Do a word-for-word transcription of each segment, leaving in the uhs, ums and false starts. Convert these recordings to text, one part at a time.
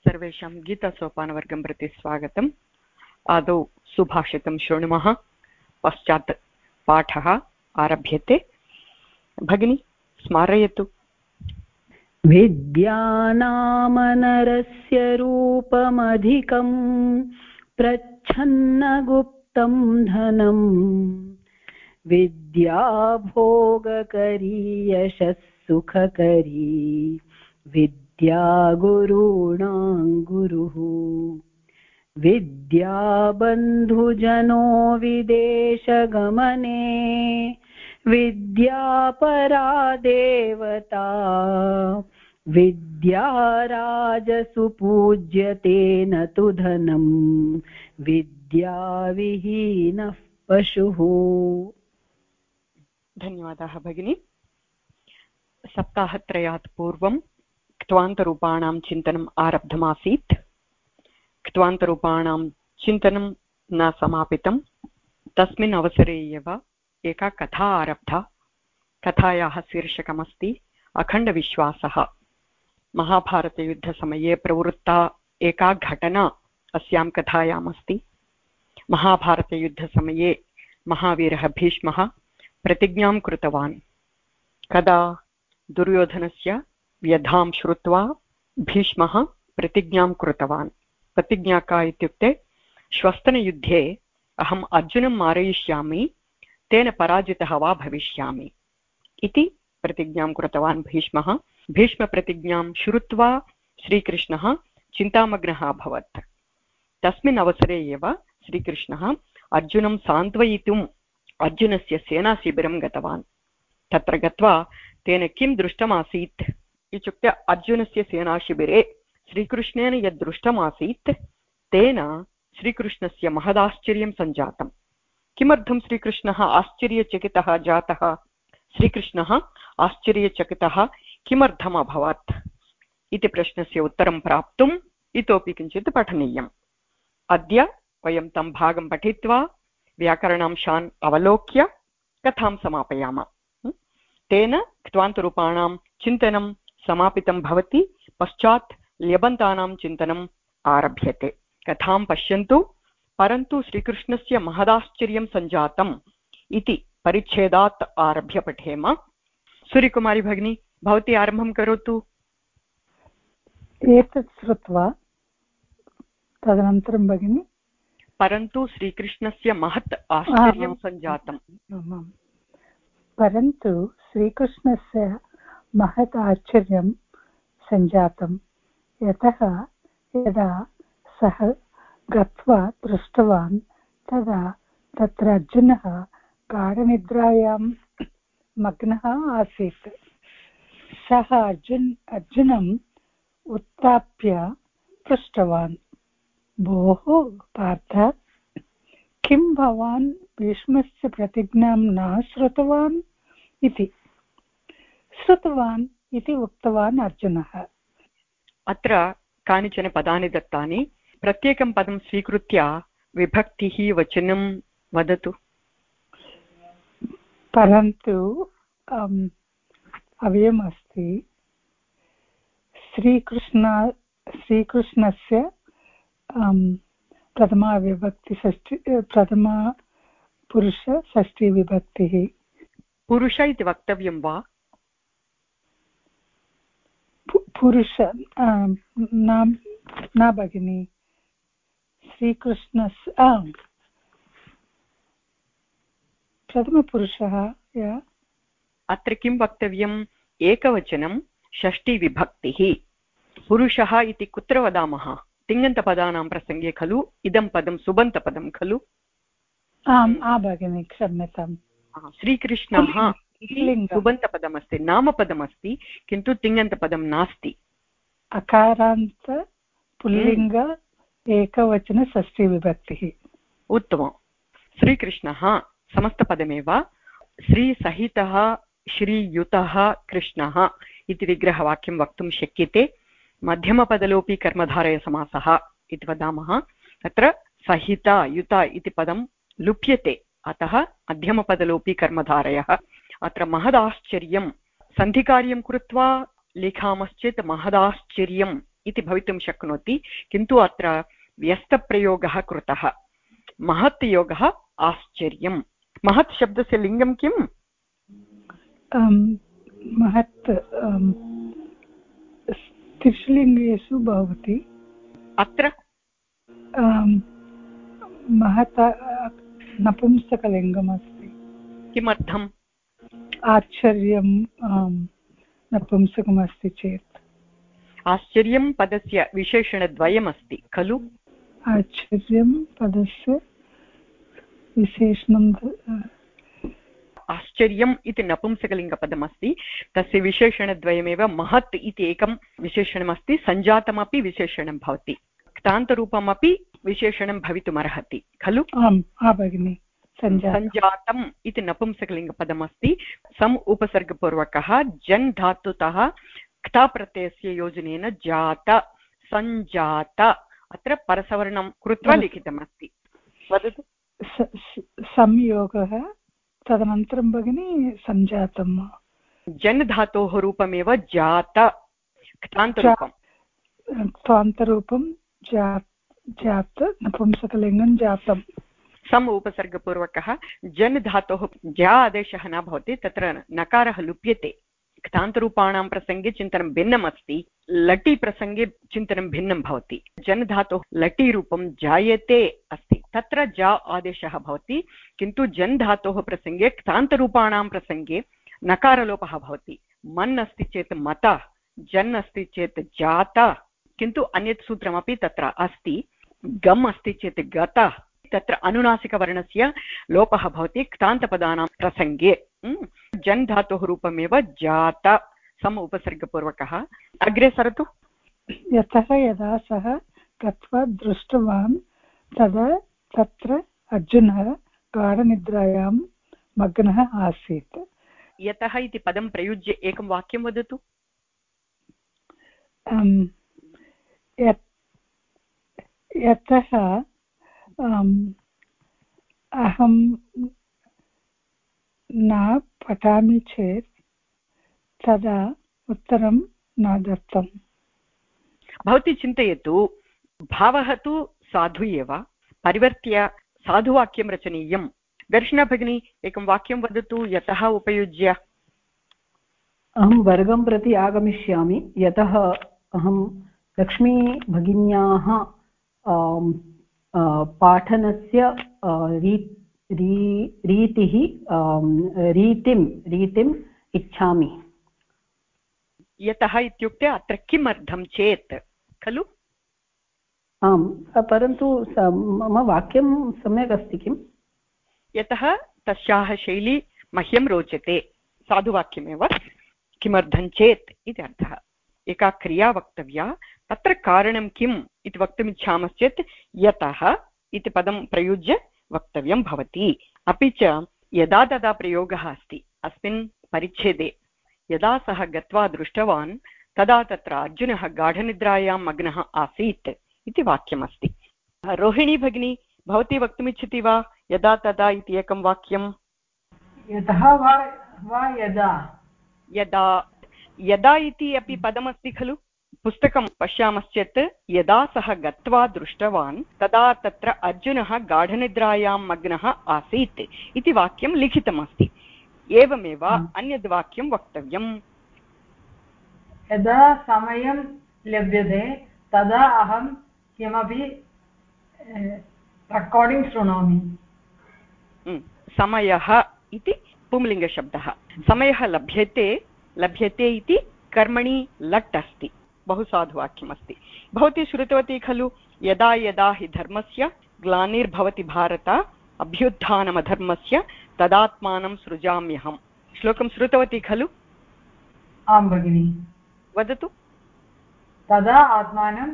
सर्वेषां गीतासोपानवर्गं प्रति स्वागतम्। आदौ सुभाषितं शृणुमः, पश्चात् पाठः आरभ्यते। भगिनी स्मारयतु। विद्यानामनरस्य रूपमधिकं प्रच्छन्नगुप्तं धनम् विद्या भोगकरी यशः सुखकरी विद्या गुरूणां गुरुः विद्या बन्धुजनो विदेशगमने विद्या परा देवता विद्या राजसु पूज्यते न तु धनं विद्या विहीनः पशुः। धन्यवादाः भगिनी। सप्ताहत्रयात् पूर्वं क्त्वान्तरूपाणां चिन्तनम् आरब्धमासीत्। क्त्वान्तरूपाणां चिन्तनं न समापितं। तस्मिन् अवसरे एव एका कथा आरब्धा। कथायाः शीर्षकमस्ति अखण्डविश्वासः। महाभारतयुद्धसमये प्रवृत्ता एका घटना अस्यां कथायाम् अस्ति। महाभारतयुद्धसमये महावीरः भीष्मः प्रतिज्ञां कृतवान्। कदा? दुर्योधनस्य व्यधां श्रुत्वा भीष्मः प्रतिज्ञां कृतवान्। प्रतिज्ञा का इत्युक्ते श्वस्तनयुद्धे अहम् अर्जुनं मारयिष्यामि, तेन पराजितः वा भविष्यामि इति प्रतिज्ञां कृतवान् भीष्मः। भीष्मप्रतिज्ञां श्रुत्वा श्रीकृष्णः चिन्तामग्नः अभवत्। तस्मिन् अवसरे एव श्रीकृष्णः अर्जुनं सान्त्वयितुम् अर्जुनस्य सेनाशिबिरं गतवान्। तत्र गत्वा तेन किं दृष्टमासीत् इत्युक्ते अर्जुनस्य सेनाशिबिरे श्रीकृष्णेन यद् दृष्टमासीत् तेन श्रीकृष्णस्य महदाश्चर्यं सञ्जातम्। किमर्थं श्रीकृष्णः आश्चर्यचकितः जातः? श्रीकृष्णः आश्चर्यचकितः किमर्थम् अभवत् इति प्रश्नस्य उत्तरं प्राप्तुम् इतोपि किञ्चित् पठनीयम्। अद्य वयं तं भागं पठित्वा व्याकरणांशान् अवलोक्य कथां समापयामः। तेन क्त्वान्तरूपाणां चिन्तनं समापितं भवति। पश्चात् ल्यबन्तानां चिन्तनम् आरभ्यते। कथां पश्यन्तु। परन्तु श्रीकृष्णस्य महदाश्चर्यं सञ्जातम् इति परिच्छेदात् आरभ्य पठेम। सूर्यकुमारी भगिनी, भवती आरम्भं करोतु। एतत् श्रुत्वा तदनन्तरं भगिनी, परन्तु श्रीकृष्णस्य महत् आश्चर्यं सञ्जातम्। परन्तु श्रीकृष्णस्य महत् आश्चर्यं सञ्जातं यतः यदा सः गत्वा दृष्टवान् तदा तत्र अर्जुनः गाढनिद्रायां मग्नः आसीत्। सः अर्जुन अर्जुनम् उत्थाप्य पृष्टवान्, भोः पार्थ, किं भवान् भीष्मस्य प्रतिज्ञां न श्रुतवान् इति श्रुतवान् इति उक्तवान् अर्जुनः। अत्र कानिचन पदानि दत्तानि। प्रत्येकं पदं स्वीकृत्य विभक्तिः वचनं वदतु। परन्तु अव्ययमस्ति। श्रीकृष्ण श्रीकृष्णस्य प्रथमा विभक्ति षष्ठी, प्रथमा पुरुष षष्ठी विभक्तिः। पुरुष इति वक्तव्यं वा? पुरुष न भगिनी, श्रीकृष्णस्य प्रथमपुरुषः। अत्र किं वक्तव्यम्? एकवचनं षष्टिविभक्तिः। पुरुषः इति कुत्र वदामः? तिङन्तपदानां प्रसङ्गे खलु इदं पदं सुबन्तपदं खलु? आम् आ भगिनी, क्षम्यताम्। श्रीकृष्णः सुबन्तपदमस्ति, नामपदमस्ति, किन्तु तिङन्तपदं नास्ति। अकारान्त पुल्लिङ्ग एकवचन षष्टिविभक्तिः। उत्तमं। श्रीकृष्णः समस्तपदमेव। श्रीसहितः श्रीयुतः कृष्णः इति विग्रहवाक्यं वक्तुं शक्यते। मध्यमपदलोपि कर्मधारयसमासः इति वदामः। तत्र सहित युत इति पदं लुप्यते, अतः मध्यमपदलोपि कर्मधारयः। अत्र महदाश्चर्यं सन्धिकार्यं कृत्वा लिखामश्चेत् महदाश्चर्यं इति भवितुं शक्नोति, किन्तु अत्र व्यस्तप्रयोगः कृतः। महत् योगः आश्चर्यं। महत् शब्दस्य लिङ्गं किम्? महत् स्त्रीलिङ्गेषु भवति। अत्र महत् नपुंसकलिङ्गमस्ति। किमर्थम्? आश्चर्यं नपुंसकमस्ति चेत्। आश्चर्यं पदस्य विशेषणद्वयमस्ति खलु? आश्चर्यं पदस्य विशेषणं आश्चर्यम् इति नपुंसकलिङ्गपदमस्ति, तस्य विशेषणद्वयमेव। महत् इति एकं विशेषणमस्ति, सञ्जातमपि विशेषणं भवति, क्तान्तरूपमपि विशेषणं भवितुमर्हति खलु? आम् भगिनि। सञ्जातम् इति नपुंसकलिङ्गपदमस्ति, सम् उपसर्गपूर्वकः जन् धातुतः क्ता प्रत्ययस्य योजनेन जात, सञ्जात, अत्र परसवर्णं कृत्वा लिखितमस्ति। वदतु। संयोगः, तदनन्तरं भगिनी सञ्जातं। जन् धातोः रूपमेव जात, क्तान्तरूपं क्तान्तरूपं जात, नपुंसकलिङ्गं जातं। सम् उपसर्गपूर्वकः जन् धातोः जा आदेशः न भवति, तत्र नकारः लुप्यते। क्तान्तरूपाणां प्रसङ्गे चिन्तनं भिन्नम् अस्ति, लटि प्रसङ्गे चिन्तनं भिन्नं भवति। जन् धातोः लटि रूपं जायते अस्ति, तत्र जा आदेशः भवति, किन्तु जन् धातोः प्रसङ्गे क्तान्तरूपाणां प्रसङ्गे नकारलोपः भवति। मन् अस्ति चेत् मत, जन् अस्ति चेत् जात, किन्तु अन्यत् सूत्रमपि तत्र अस्ति। गम् अस्ति चेत् गत, तत्र अनुनासिकवर्णस्य लोपः भवति क्तान्तपदानां प्रसङ्गे। जन् धातोः रूपमेव जात, सम उपसर्गपूर्वकः। अग्रे सरतु। यतः यदा सः गत्वा दृष्टवान् तदा तत्र अर्जुनः गाढनिद्रायां मग्नः आसीत्। यतः इति पदं प्रयुज्य एकं वाक्यं वदतु। यतः अहं न पठामि चेत् तदा उत्तरं न दत्तम्। भवती चिन्तयतु, भावः तु साधु एव, परिवर्त्य साधुवाक्यं रचनीयं। दर्शना भगिनी, एकं वाक्यं वदतु यतः उपयुज्य। अहं वर्गं प्रति आगमिष्यामि, यतः अहं लक्ष्मी भगिन्याः पाठनस्य रीतिः रीतिं रीतिम् इच्छामि। यतः इत्युक्ते अत्र किमर्थं चेत् खलु? आम्, परन्तु मम वाक्यं सम्यक् अस्ति किम्? यतः तस्याः शैली मह्यं रोचते, साधुवाक्यमेव। किमर्थं चेत् इति अर्थः। एका क्रिया वक्तव्या, तत्र कारणं किम् इति वक्तुमिच्छामश्चेत् यतः इति पदं प्रयुज्य वक्तव्यं भवति। अपि च यदा तदा प्रयोगः अस्ति अस्मिन् परिच्छेदे। यदा सः गत्वा दृष्टवान् तदा तत्र अर्जुनः गाढनिद्रायां मग्नः आसीत् इति वाक्यमस्ति। रोहिणी भगिनी, भवती वक्तुमिच्छति वा यदा तदा इति एकं वाक्यं? यतः वा वा यदा? यदा यदा इति अपि पदमस्ति खलु। पुस्तकं पश्यामश्चेत् यदा सः गत्वा दृष्टवान् तदा तत्र अर्जुनः गाढनिद्रायां मग्नः आसीत् इति वाक्यं लिखितमस्ति। एवमेव अन्यद् वाक्यं वक्तव्यम्। यदा समयं लभ्यते तदा अहं किमपि रेकार्डिङ्ग् शृणोमि। समयः इति पुंलिङ्गशब्दः। समयः लभ्यते, लभ्यते इति कर्मणि लट् अस्ति। बहु साधुवाक्यमस्ति। भवती श्रुतवती खलु, यदा यदा हि धर्मस्य ग्लानिर्भवति भारत अभ्युत्थानमधर्मस्य तदात्मानं सृजाम्यहम्। श्लोकं श्रुतवती खलु? आं भगिनि। वदतु। तदा आत्मानं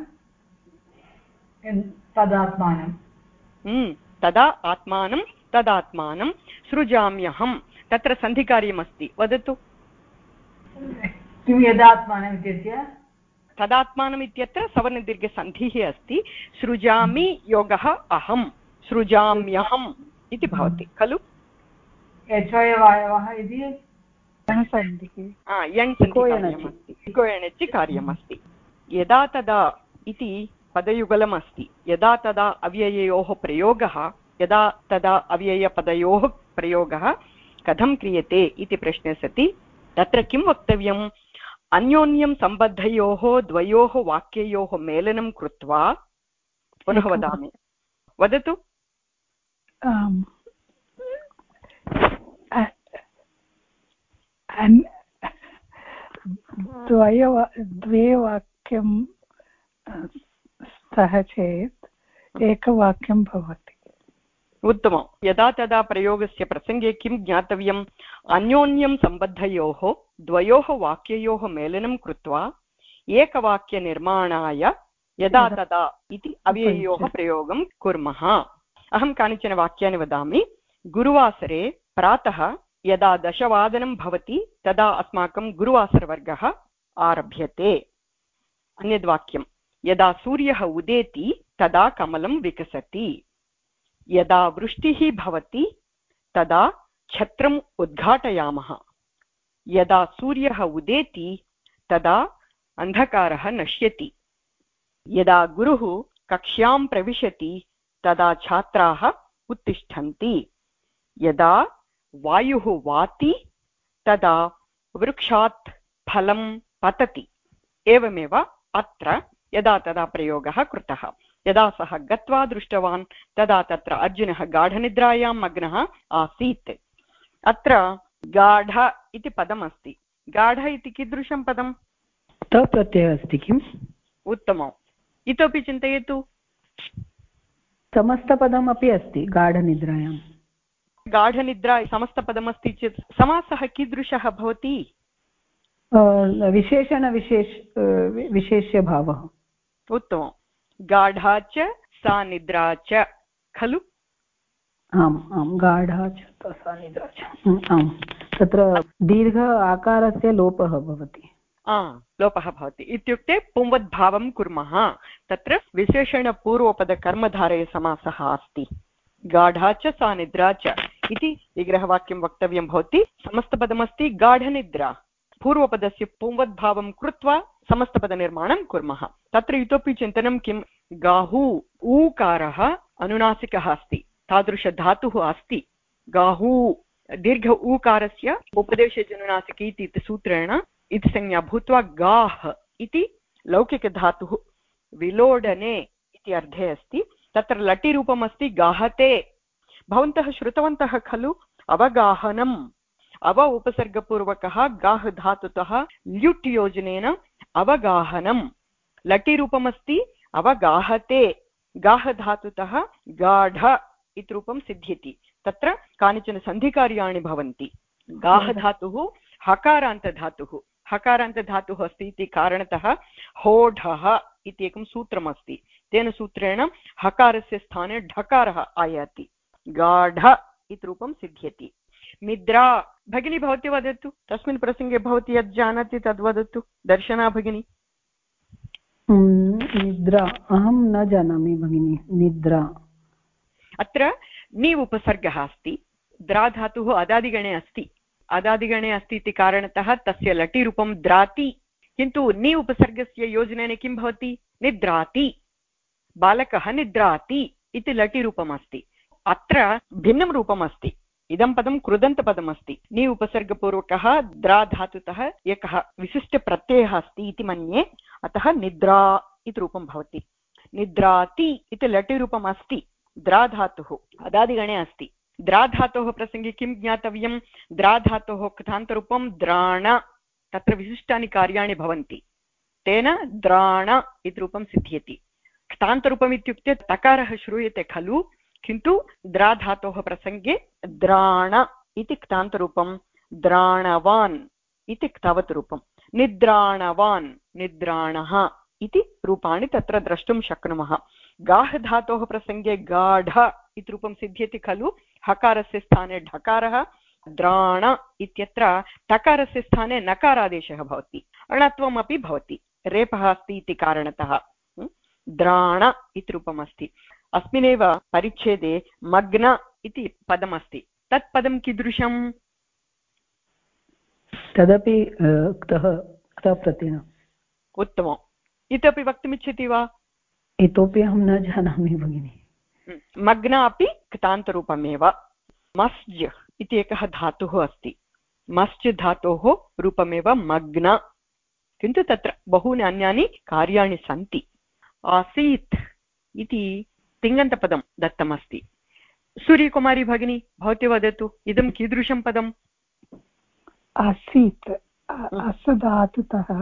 तदात्मानं तदा आत्मानं तदात्मानं सृजाम्यहम्। तत्र सन्धिकार्यमस्ति, वदतु। किं यदात्मानम् इत्यस्य? तदात्मानम् इत्यत्र सवर्णदीर्घसन्धिः अस्ति। सृजामि योगः अहं, सृजाम्यहम् इति भवति खलु। यचोयवायवः इति यण् सन्धिकार्यमस्ति, इको एणचि कार्यमस्ति। यदा तदा इति पदयुगलम् अस्ति। यदा तदा अव्यययोः प्रयोगः यदा तदा अव्ययपदयोः प्रयोगः कथं क्रियते इति प्रश्ने सति तत्र किं वक्तव्यम्? अन्योन्यं सम्बद्धयोः द्वयोः वाक्ययोः मेलनं कृत्वा, पुनः वदामि, वदतु। द्वय द्वे वाक्यं स्तः चेत् एकवाक्यं भवति। उत्तमं। यदा तदा प्रयोगस्य प्रसङ्गे किं ज्ञातव्यम्? अन्योन्यं सम्बद्धयोः द्वयोः वाक्ययोः मेलनं कृत्वा एकवाक्यनिर्माणाय यदा तदा इति अव्यययोः प्रयोगं कुर्मः। अहं कानिचन वाक्यानि वदामि। गुरुवासरे प्रातः यदा दशवादनं भवति तदा अस्माकं गुरुवासरवर्गः आरभ्यते। अन्यद्वाक्यं, यदा सूर्यः उदेति तदा कमलं विकसति। यदा वृष्टिः भवति तदा छत्रम् उद्घाटयामः। यदा सूर्यः उदेति तदा अन्धकारः नश्यति। यदा गुरुः कक्ष्यां प्रविशति तदा छात्राः उत्तिष्ठन्ति। यदा वायुः वाति तदा वृक्षात् फलं पतति। एवमेव अत्र यदा तदा प्रयोगः कृतः। यदा सः गत्वा दृष्टवान् तदा तत्र अर्जुनः गाढनिद्रायां मग्नः आसीत्। अत्र गाढ इति पदमस्ति। गाढ इति कीदृशं पदं? तप्रत्ययः अस्ति किम्? उत्तमम्। इतोपि चिन्तयतु। समस्तपदमपि अस्ति गाढनिद्रायां। गाढनिद्रा समस्तपदमस्ति चेत् समासः कीदृशः भवति? विशेषणविशेष विशेष्यभावः। उत्तमं। गाढा च सा निद्रा च खलु? आम् आम्, गाढा च सा निद्रा च। आम्, तत्र दीर्घ आकारस्य लोपः भवति। लोपः भवति इत्युक्ते पुंवद्भावं कुर्मः। तत्र विशेषणपूर्वपदकर्मधारयसमासः अस्ति। गाढा च सा निद्रा च इति विग्रहवाक्यं वक्तव्यं भवति। समस्तपदमस्ति गाढनिद्रा। पूर्वपदस्य पुंवद्भावं कृत्वा समस्तपदनिर्माणं कुर्मः। तत्र इतोपि चिन्तनं किं? गाहु ऊकारः अनुनासिकः अस्ति, तादृशधातुः अस्ति। गाहु दीर्घ ऊकारस्य उपदेशजनुनासिकी इति सूत्रेण इति संज्ञा भूत्वा गाः इति लौकिकधातुः विलोडने इति अर्थे अस्ति। तत्र लटिरूपम् अस्ति गाहते। भवन्तः श्रुतवन्तः खलु? अवगाहनम्। अव उपसर्गपूर्वकः गाः धातुतः ल्युट् योजनेन अवगाहनं। लटिरूपमस्ति अवगाहते। गाः धातुतः गाढ इति रूपं सिद्ध्यति। तत्र कानिचन सन्धिकार्याणि भवन्ति। गाः धातुः हकारान्तधातुः हकारान्तधातुः अस्ति इति कारणतः होढः इति एकं सूत्रमस्ति। तेन सूत्रेण हकारस्य स्थाने ढकारः आयाति। गाढ इति रूपं सिद्ध्यति। निद्रा भगिनी भवती वदतु। तस्मिन् प्रसङ्गे भवती यत् जानाति तद् वदतु। दर्शना भगिनी। निद्रा अहं न जानामि भगिनी। निद्रा अत्र नि उपसर्गः अस्ति। द्रा धातुः अदादिगणे अस्ति। अदादिगणे अस्ति इति कारणतः तस्य लटिरूपं द्राति। किन्तु नि उपसर्गस्य योजनेन किं भवति? निद्राति। बालकः निद्राति इति लटिरूपम् अस्ति। अत्र भिन्नं रूपम् अस्ति। इदं पदं कृदन्तपदमस्ति। नि उपसर्गपूर्वकः द्रा धातुतः एकः विशिष्टप्रत्ययः अस्ति इति मन्ये। अतः निद्रा इति रूपं भवति। निद्राति इति लटिरूपम् अस्ति। द्रा धातुः अदादिगणे अस्ति। द्रा धातोः प्रसङ्गे किं ज्ञातव्यं? द्रा धातोः कृतान्तरूपं द्राण। तत्र विशिष्टानि कार्याणि भवन्ति। तेन द्राण इति रूपं सिद्ध्यति। कृतान्तरूपम् इत्युक्ते तकारः श्रूयते खलु? किन्तु द्रा धातोः प्रसङ्गे द्राण इति क्तान्तरूपं, द्राणवान् इति क्तवत् रूपं, निद्राणवान् निद्राणः इति रूपाणि तत्र द्रष्टुं शक्नुमः। गाः धातोः प्रसङ्गे गाढ इति रूपं सिद्ध्यति खलु? हकारस्य स्थाने ढकारः। द्राण इत्यत्र तकारस्य स्थाने नकारादेशः भवति। अणत्वम् अपि भवति। रेपः अस्ति इति कारणतः द्राण इति रूपम् अस्ति। अस्मिन्नेव परिच्छेदे मग्न इति पदमस्ति। तत् पदं कीदृशम्? तदपि क्तः क्तप्रत्ययः। उत्तमम्। इतोपि वक्तुमिच्छति वा? इतोपि अहं न जानामि भगिनि। मग्न अपि कृतान्तरूपमेव। मस्ज् इति एकः धातुः अस्ति, मस्ज् धातोः रूपमेव मग्न, किन्तु तत्र बहूनि अन्यानि कार्याणि सन्ति। आसीत् इति तिङन्तपदं दत्तमस्ति। सूर्यकुमारी भगिनी भवती वदतु, इदं कीदृशं पदम्? आसीत् अस् धातुतः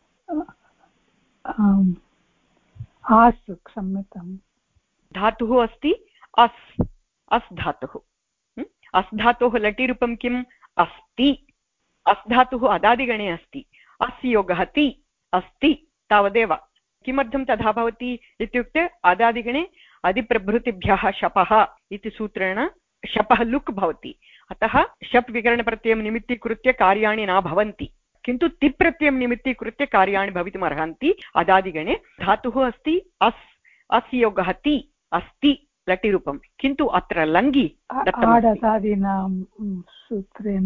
आस् क्षम्यताम् धातुः अस्ति अस्, अस् धातुः। अस् धातोः लटिरूपं किम्? अस्ति। अस् धातुः अदादिगणे अस्ति, अस् योगः ति अस्ति, तावदेव। किमर्थं तथा भवति इत्युक्ते अदादिगणे अधिप्रभृतिभ्यः शपः इति सूत्रेण शपः लुक् भवति, अतः शप् विकरणप्रत्ययं निमित्तीकृत्य कार्याणि न भवन्ति, किन्तु तिप्रत्ययं निमित्तीकृत्य कार्याणि भवितुम् अर्हन्ति। अदादिगणे धातुः अस्ति अस्, अस् योगः ति अस्ति लटिरूपं, किन्तु अत्र लङ्गि आडदादीनां सूत्रेण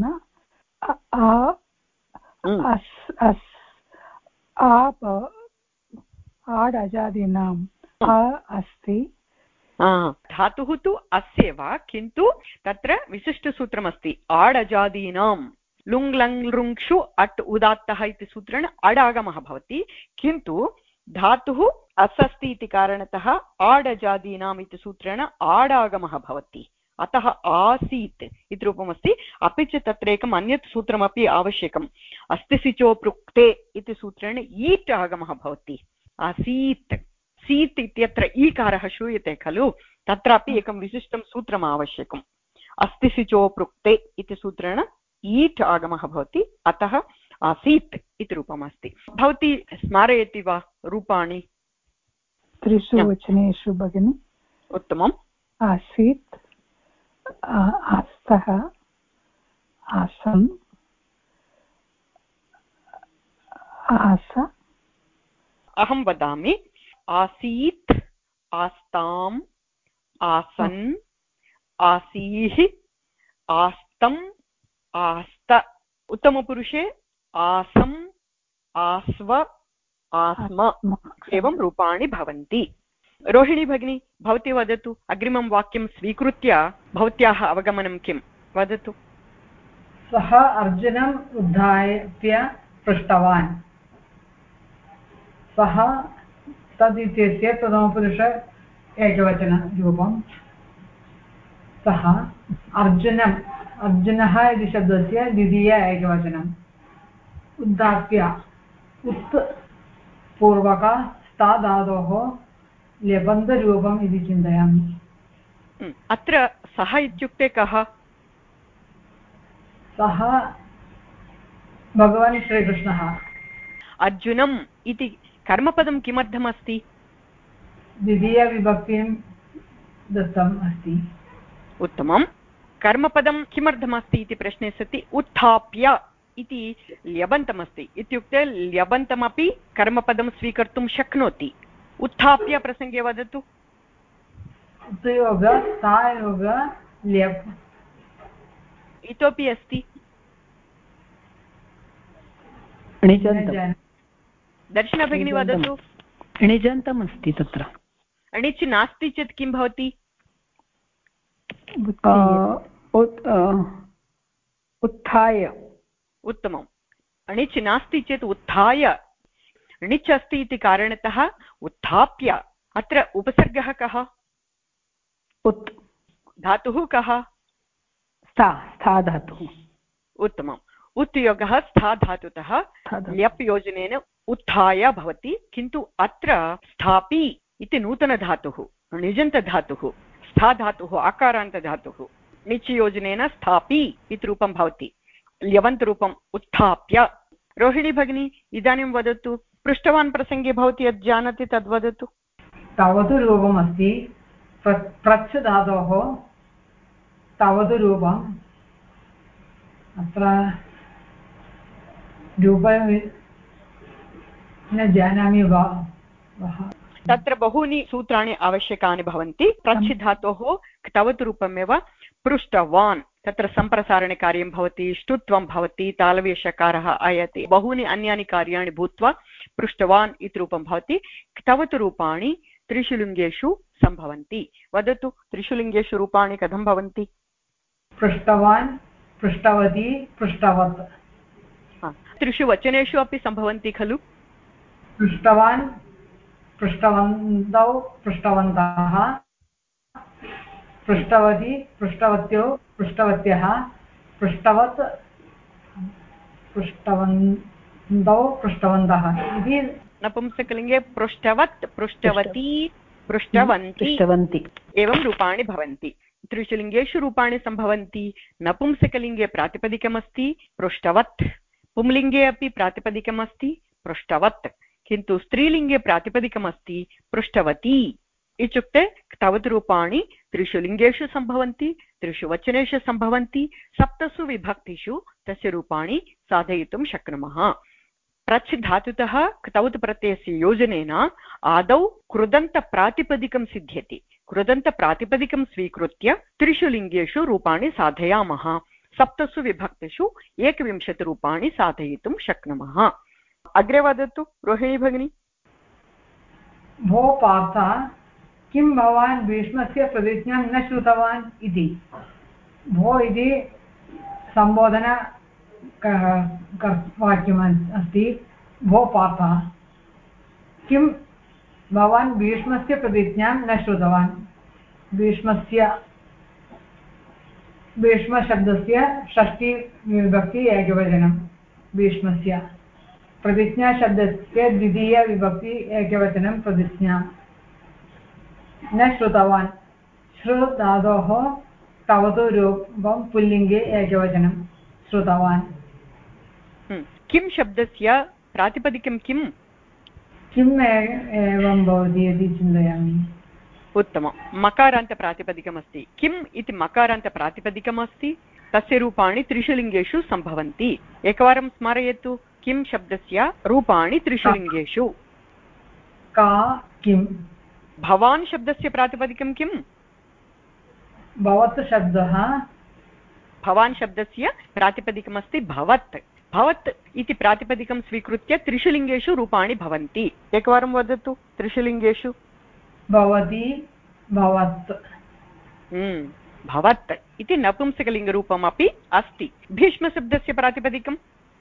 आड् अजादीनाम् अस्ति। धातुः तु अस्येव, किन्तु तत्र विशिष्टसूत्रमस्ति आड् अजादीनां। लुङ् लङ् लृङ्क्षु अट् उदात्तः इति सूत्रेण अड् आगमः भवति, किन्तु धातुः अस् अस्ति इति कारणतः आड् अजादीनाम् इति सूत्रेण आड् आगमः भवति, अतः आसीत् इति रूपमस्ति। अपि च तत्र एकम् अन्यत् सूत्रमपि आवश्यकम्, अस्ति सिचो पृक्ते इति सूत्रेण ईट् आगमः भवति। आसीत्, सीत् इत्यत्र ईकारः श्रूयते खलु, तत्रापि एकं विशिष्टं सूत्रम् आवश्यकम्। अस्ति सिचो पृक्ते इति सूत्रेण ईट् आगमः भवति, अतः आसीत् इति रूपमस्ति। भवती स्मारयति वा रूपाणि? त्रिषु वचनेषु भगिनि। उत्तमम्। आसीत्, आस्तः, आसन्, आस। अहं वदामि आसीत्, आस्ताम्, आसन्, आसीः, आस्तम्, आस्त। उत्तमपुरुषे आसम्, आस्व, आस्म एवं रूपाणि भवन्ति। रोहिणी भगिनी भवती वदतु, अग्रिमं वाक्यं स्वीकृत्य भवत्याः अवगमनं किं? वदतु। सः अर्जुनम् उद्धाप्य पृष्टवान्। सः तदित्यस्य प्रथमपुरुष एकवचनरूपं। सः अर्जुनम्, अर्जुनः इति शब्दस्य द्वितीय एकवचनम्। उद्धाप्य, उत् पूर्वक स्था धातोः लेबन्तरूपम् इति चिन्तयामि। अत्र सः इत्युक्ते कः? सः भगवान् श्रीकृष्णः। अर्जुनम् इति कर्मपदं किमर्थमस्ति? द्वितीयविभक्तिं दत्तम् अस्ति। उत्तमं। कर्मपदं किमर्थमस्ति इति प्रश्ने सति उत्थाप्य इति ल्यबन्तमस्ति, इत्युक्ते ल्यबन्तमपि कर्मपदं स्वीकर्तुं शक्नोति। उत्थाप्य प्रसङ्गे वदतु। उत्योग, स्थायोग, ल्यप्। इतोपि अस्ति दर्शना भगिनी वदतु। णिजन्तम् अस्ति तत्र। णिच् नास्ति चेत् किं भवति? उत्थाय। उत्तमम्। णिच् नास्ति चेत् उत्थाय। णिच् अस्ति इति कारणतः उत्थाप्य। अत्र उपसर्गः कः? उत्। धातुः कः? स्था, स्था धातुः। उत्तमम्। उत्योगः स्था धातुतः ल्यप् योजनेन उत्थाय भवति, किन्तु अत्र स्थापि इति नूतनधातुः, णिजन्तधातुः, स्था धातुः, आकारान्तधातुः, णिच् योजनेन स्थापि इति रूपं भवति, ल्यवन्तरूपम् उत्थाप्य। रोहिणी भगिनी इदानीं वदतु, पृष्टवान् प्रसङ्गे भवती यत् जानाति तद्वदतु। तवतु रूपम् अस्ति, प्रच्छ धातोः तवतु रूपम्। अत्र रूपं न जानामि वा? तत्र बहूनि सूत्राणि आवश्यकानि भवन्ति। प्रच्छ धातोः तवतु रूपमेव पृष्टवान्, तत्र सम्प्रसारणकार्यं भवति, ष्टुत्वं भवति, तालव्यषकारः आयाति, बहूनि अन्यानि कार्याणि भूत्वा पृष्टवान् इति रूपं भवति क्तवतु रूपाणि त्रिषु लिङ्गेषु सम्भवन्ति वदतु त्रिषु लिङ्गेषु रूपाणि कथं भवन्ति पृष्टवान् पृष्टवती पृष्टवत् त्रिषु वचनेषु अपि सम्भवन्ति खलु पृष्टवान् पृष्टवन्तौ पृष्टवन्तः पृष्टवती पृष्टवत्यो पृष्टवत्यः पृष्टवत् पृष्टवन्तौ पृष्टवन्तः इति नपुंसकलिङ्गे पृष्टवत् पृष्टवती पृष्टवन्ति एवं रूपाणि भवन्ति त्रिषु लिङ्गेषु रूपाणि सम्भवन्ति नपुंसकलिङ्गे प्रातिपदिकमस्ति पृष्टवत् पुंलिङ्गे अपि प्रातिपदिकमस्ति पृष्टवत् किन्तु स्त्रीलिङ्गे प्रातिपदिकमस्ति पृष्टवती इत्युक्ते तावत् रूपाणि त्रिषु लिङ्गेषु सम्भवन्ति त्रिषु वचनेषु सम्भवन्ति सप्तसु विभक्तिषु तस्य रूपाणि साधयितुं शक्नुमः प्रच् धातुतः क्तौत् प्रत्ययस्य योजनेन आदौ कृदन्तप्रातिपदिकं सिद्ध्यति कृदन्तप्रातिपदिकं स्वीकृत्य त्रिषु लिङ्गेषु रूपाणि साधयामः सप्तसु विभक्तिषु एकविंशतिरूपाणि साधयितुं शक्नुमः अग्रे वदतु रोहिणी भगिनी भो पार्थ किं भवान् भीष्मस्य प्रतिज्ञां न श्रुतवान् इति भो इति सम्बोधन वाक्यम् अस्ति भो पार्थ किं भवान् भीष्मस्य प्रतिज्ञां न श्रुतवान् भीष्मस्य भीष्मशब्दस्य षष्ठी विभक्ति एकवचनं भीष्मस्य प्रतिज्ञाशब्दस्य द्वितीयविभक्ति एकवचनं प्रतिज्ञा न श्रुतवान् श्रु धातोः तवतु रूपं पुल्लिङ्गे एकवचनं श्रुतवान् किं शब्दस्य प्रातिपदिकं किम् किम् एवं भवति इति चिन्तयामि उत्तमं मकारान्तप्रातिपदिकमस्ति किम् इति मकारान्तप्रातिपदिकमस्ति तस्य रूपाणि त्रिषु लिङ्गेषु सम्भवन्ति एकवारं स्मारयतु किं शब्दस्य रूपाणि त्रिषु लिङ्गेषु का किं भवान् शब्दस्य प्रातिपदिकं किं भवत् शब्दः भवान् शब्दस्य प्रातिपदिकमस्ति भवत् भवत् इति प्रातिपदिकं स्वीकृत्य त्रिषु लिङ्गेषु रूपाणि भवन्ति एकवारं वदतु त्रिषु लिङ्गेषु भवति भवत् भवत् इति नपुंसकलिङ्गरूपमपि अस्ति भीष्मशब्दस्य प्रातिपदिकं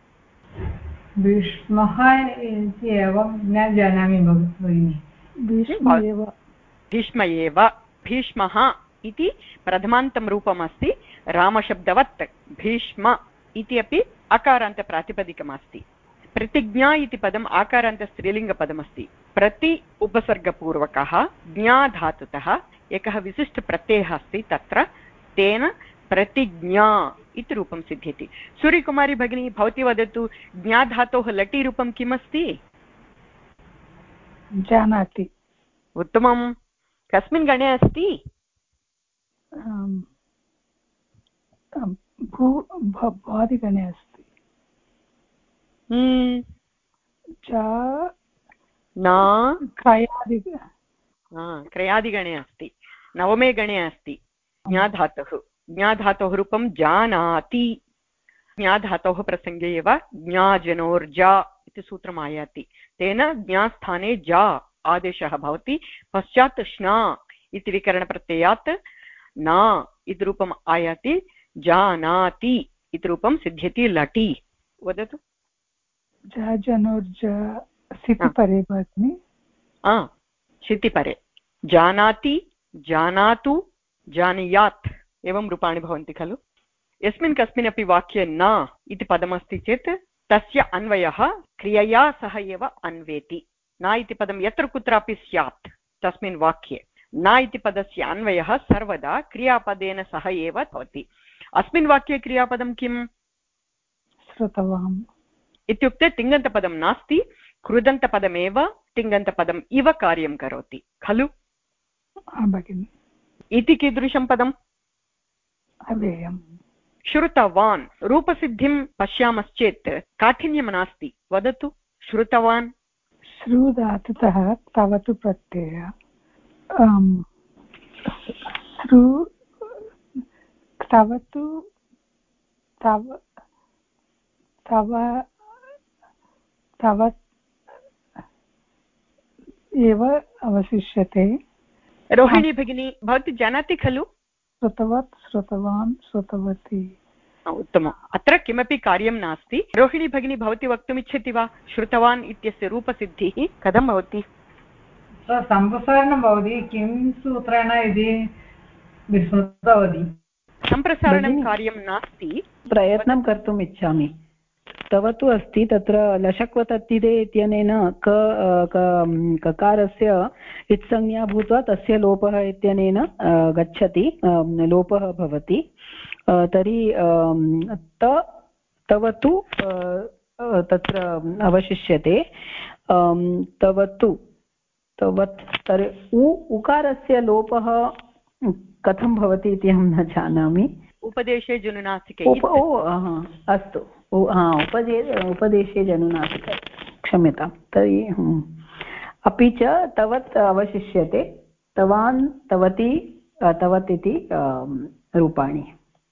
भीष्मः इति एवं न जानामि भगिनि भीष्म एव भीष्म एव भीष्मः इति प्रथमान्तं रूपमस्ति रामशब्दवत् भीष्म इति अपि अकारान्तप्रातिपदिकमस्ति प्रतिज्ञा इति पदम् आकारान्तस्त्रीलिङ्गपदमस्ति प्रति उपसर्गपूर्वकः ज्ञाधातुतः एकः विशिष्टप्रत्ययः अस्ति तत्र तेन प्रतिज्ञा इति रूपं सिद्ध्यति सूर्यकुमारी भगिनी भवती वदतु ज्ञाधातोः लटीरूपं किमस्ति जानाति उत्तमं कस्मिन् गणे अस्ति भवादिगणे अस्ति क्रयादिगणे अस्ति नवमे गणे अस्ति ज्ञाधातुः ज्ञाधातोः रूपं जानाति ज्ञाधातोः प्रसङ्गे एव ज्ञाजनोर्जा इति सूत्रम् आयाति तेन ज्ञास्थाने जा आदेशः भवति पश्चात् श्ना इति विकरणप्रत्ययात् न इति रूपम् आयाति जानाति इति रूपं सिद्ध्यति लटि वदतु जाजनोर्जा सितिपरे भगिनि सितिपरे जानाति जानातु जानीयात् एवं रूपाणि भवन्ति खलु यस्मिन् कस्मिन्नपि वाक्ये न इति पदमस्ति चेत् तस्य अन्वयः क्रियया सह एव अन्वेति न इति पदं यत्र कुत्रापि स्यात् तस्मिन् वाक्ये न इति पदस्य अन्वयः सर्वदा क्रियापदेन सह एव भवति अस्मिन् वाक्ये क्रियापदं किम् श्रुतवान् इत्युक्ते तिङन्तपदं नास्ति कृदन्तपदमेव तिङन्तपदम् इव कार्यं करोति खलु भगिनि इति कीदृशं पदम् अव्ययम् श्रुतवान् रूपसिद्धिं पश्यामश्चेत् काठिन्यं नास्ति वदतु श्रुतवान् श्रु धातुतः तवतु प्रत्यय श्रु तवतु तव तव तव एव अवशिष्यते। रोहिणी भगिनी भवती जानाति खलु? श्रुतवत् श्रुतवान् श्रुतवती। उत्तमम्। अत्र किमपि कार्यं नास्ति। रोहिणी भगिनी भवती वक्तुमिच्छति वा? श्रुतवान् इत्यस्य रूपसिद्धिः कथं भवति? सम्प्रसारणं भवति किं सूत्रेण इति विस्मृतवती। सम्प्रसारणं कार्यं नास्ति। प्रयत्नं कर्तुम् इच्छामि। तव तु अस्ति तत्र लशक्वतत्तिदे इत्यनेन क ककारस्य इत्संज्ञा भूत्वा तस्य लोपः इत्यनेन गच्छति, लोपः भवति। तर्हि त तव तु तत्र अवशिष्यते। तव तु तवत् तर्हि उ उकारस्य लोपः कथं भवति इति अहं न जानामि। उपदेशे जनुनासिके। अस्तु, हा उपदे उपदेशे जनुनासिक, क्षम्यतां। तर्हि अपि च तवत् अवशिष्यते। तवान् तवती तवत् इति रूपाणि।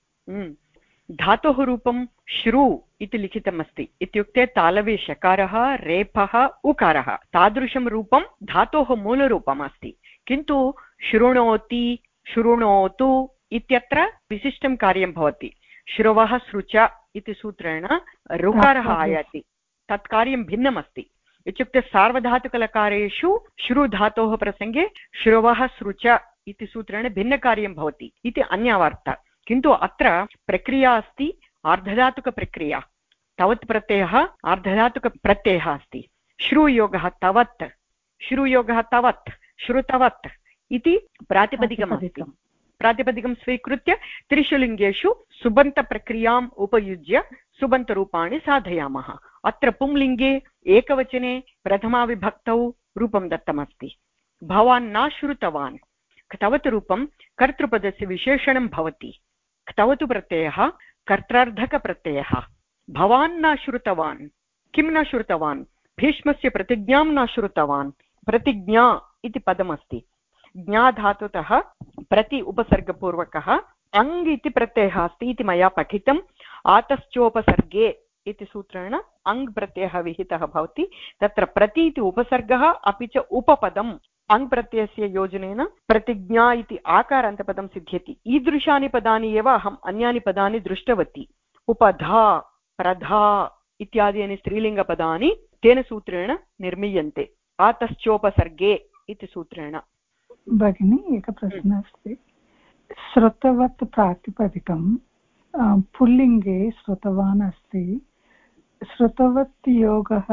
धातोः रूपं श्रु इति लिखितमस्ति, इत्युक्ते तालवे शकारः रेफः उकारः, तादृशं रूपं धातोः मूलरूपम् अस्ति। किन्तु शृणोति शृणोतु इत्यत्र विशिष्टं कार्यं भवति। श्रुवः सृच इति सूत्रेण ऋकारः आयाति, तत् कार्यं भिन्नमस्ति। इत्युक्ते सार्वधातुकलकारेषु श्रु धातोः प्रसङ्गे श्रुवः सृच इति सूत्रेण भिन्नकार्यं भवति इति अन्या वार्ता। किन्तु अत्र प्रक्रिया अस्ति आर्धधातुकप्रक्रिया। तवत् प्रत्ययः आर्धधातुकप्रत्ययः अस्ति। श्रुयोगः तवत्, श्रुयोगः तवत्, श्रुतवत् इति प्रातिपदिकमस्ति। प्रातिपदिकं स्वीकृत्य त्रिषु लिङ्गेषु सुबन्तप्रक्रियाम् उपयुज्य सुबन्तरूपाणि साधयामः। अत्र पुंलिङ्गे एकवचने प्रथमाविभक्तौ रूपं दत्तमस्ति। भवान् न श्रुतवान्, तवत् रूपं कर्तृपदस्य विशेषणं भवति। तवतु प्रत्ययः कर्त्रार्धकप्रत्ययः। भवान् न श्रुतवान्, किं न श्रुतवान्? भीष्मस्य प्रतिज्ञां न श्रुतवान्। प्रतिज्ञा इति पदमस्ति। ज्ञाधातुतः प्रति उपसर्गपूर्वकः अङ् इति प्रत्ययः अस्ति इति मया पठितम्। आतश्चोपसर्गे इति सूत्रेण अङ् प्रत्ययः विहितः भवति। तत्र प्रति इति उपसर्गः, अपि च उपपदम् अङ् प्रत्ययस्य योजनेन प्रतिज्ञा इति आकारान्तपदं सिद्ध्यति। ईदृशानि पदानि एव अहम् अन्यानि पदानि दृष्टवती। उपधा, प्रधा इत्यादीनि स्त्रीलिङ्गपदानि तेन सूत्रेण निर्मीयन्ते, आतश्चोपसर्गे इति सूत्रेण। भगिनी, एकः प्रश्नः अस्ति। श्रुतवत् प्रातिपदिकं पुल्लिङ्गे श्रुतवान् अस्ति। श्रुतवत् योगः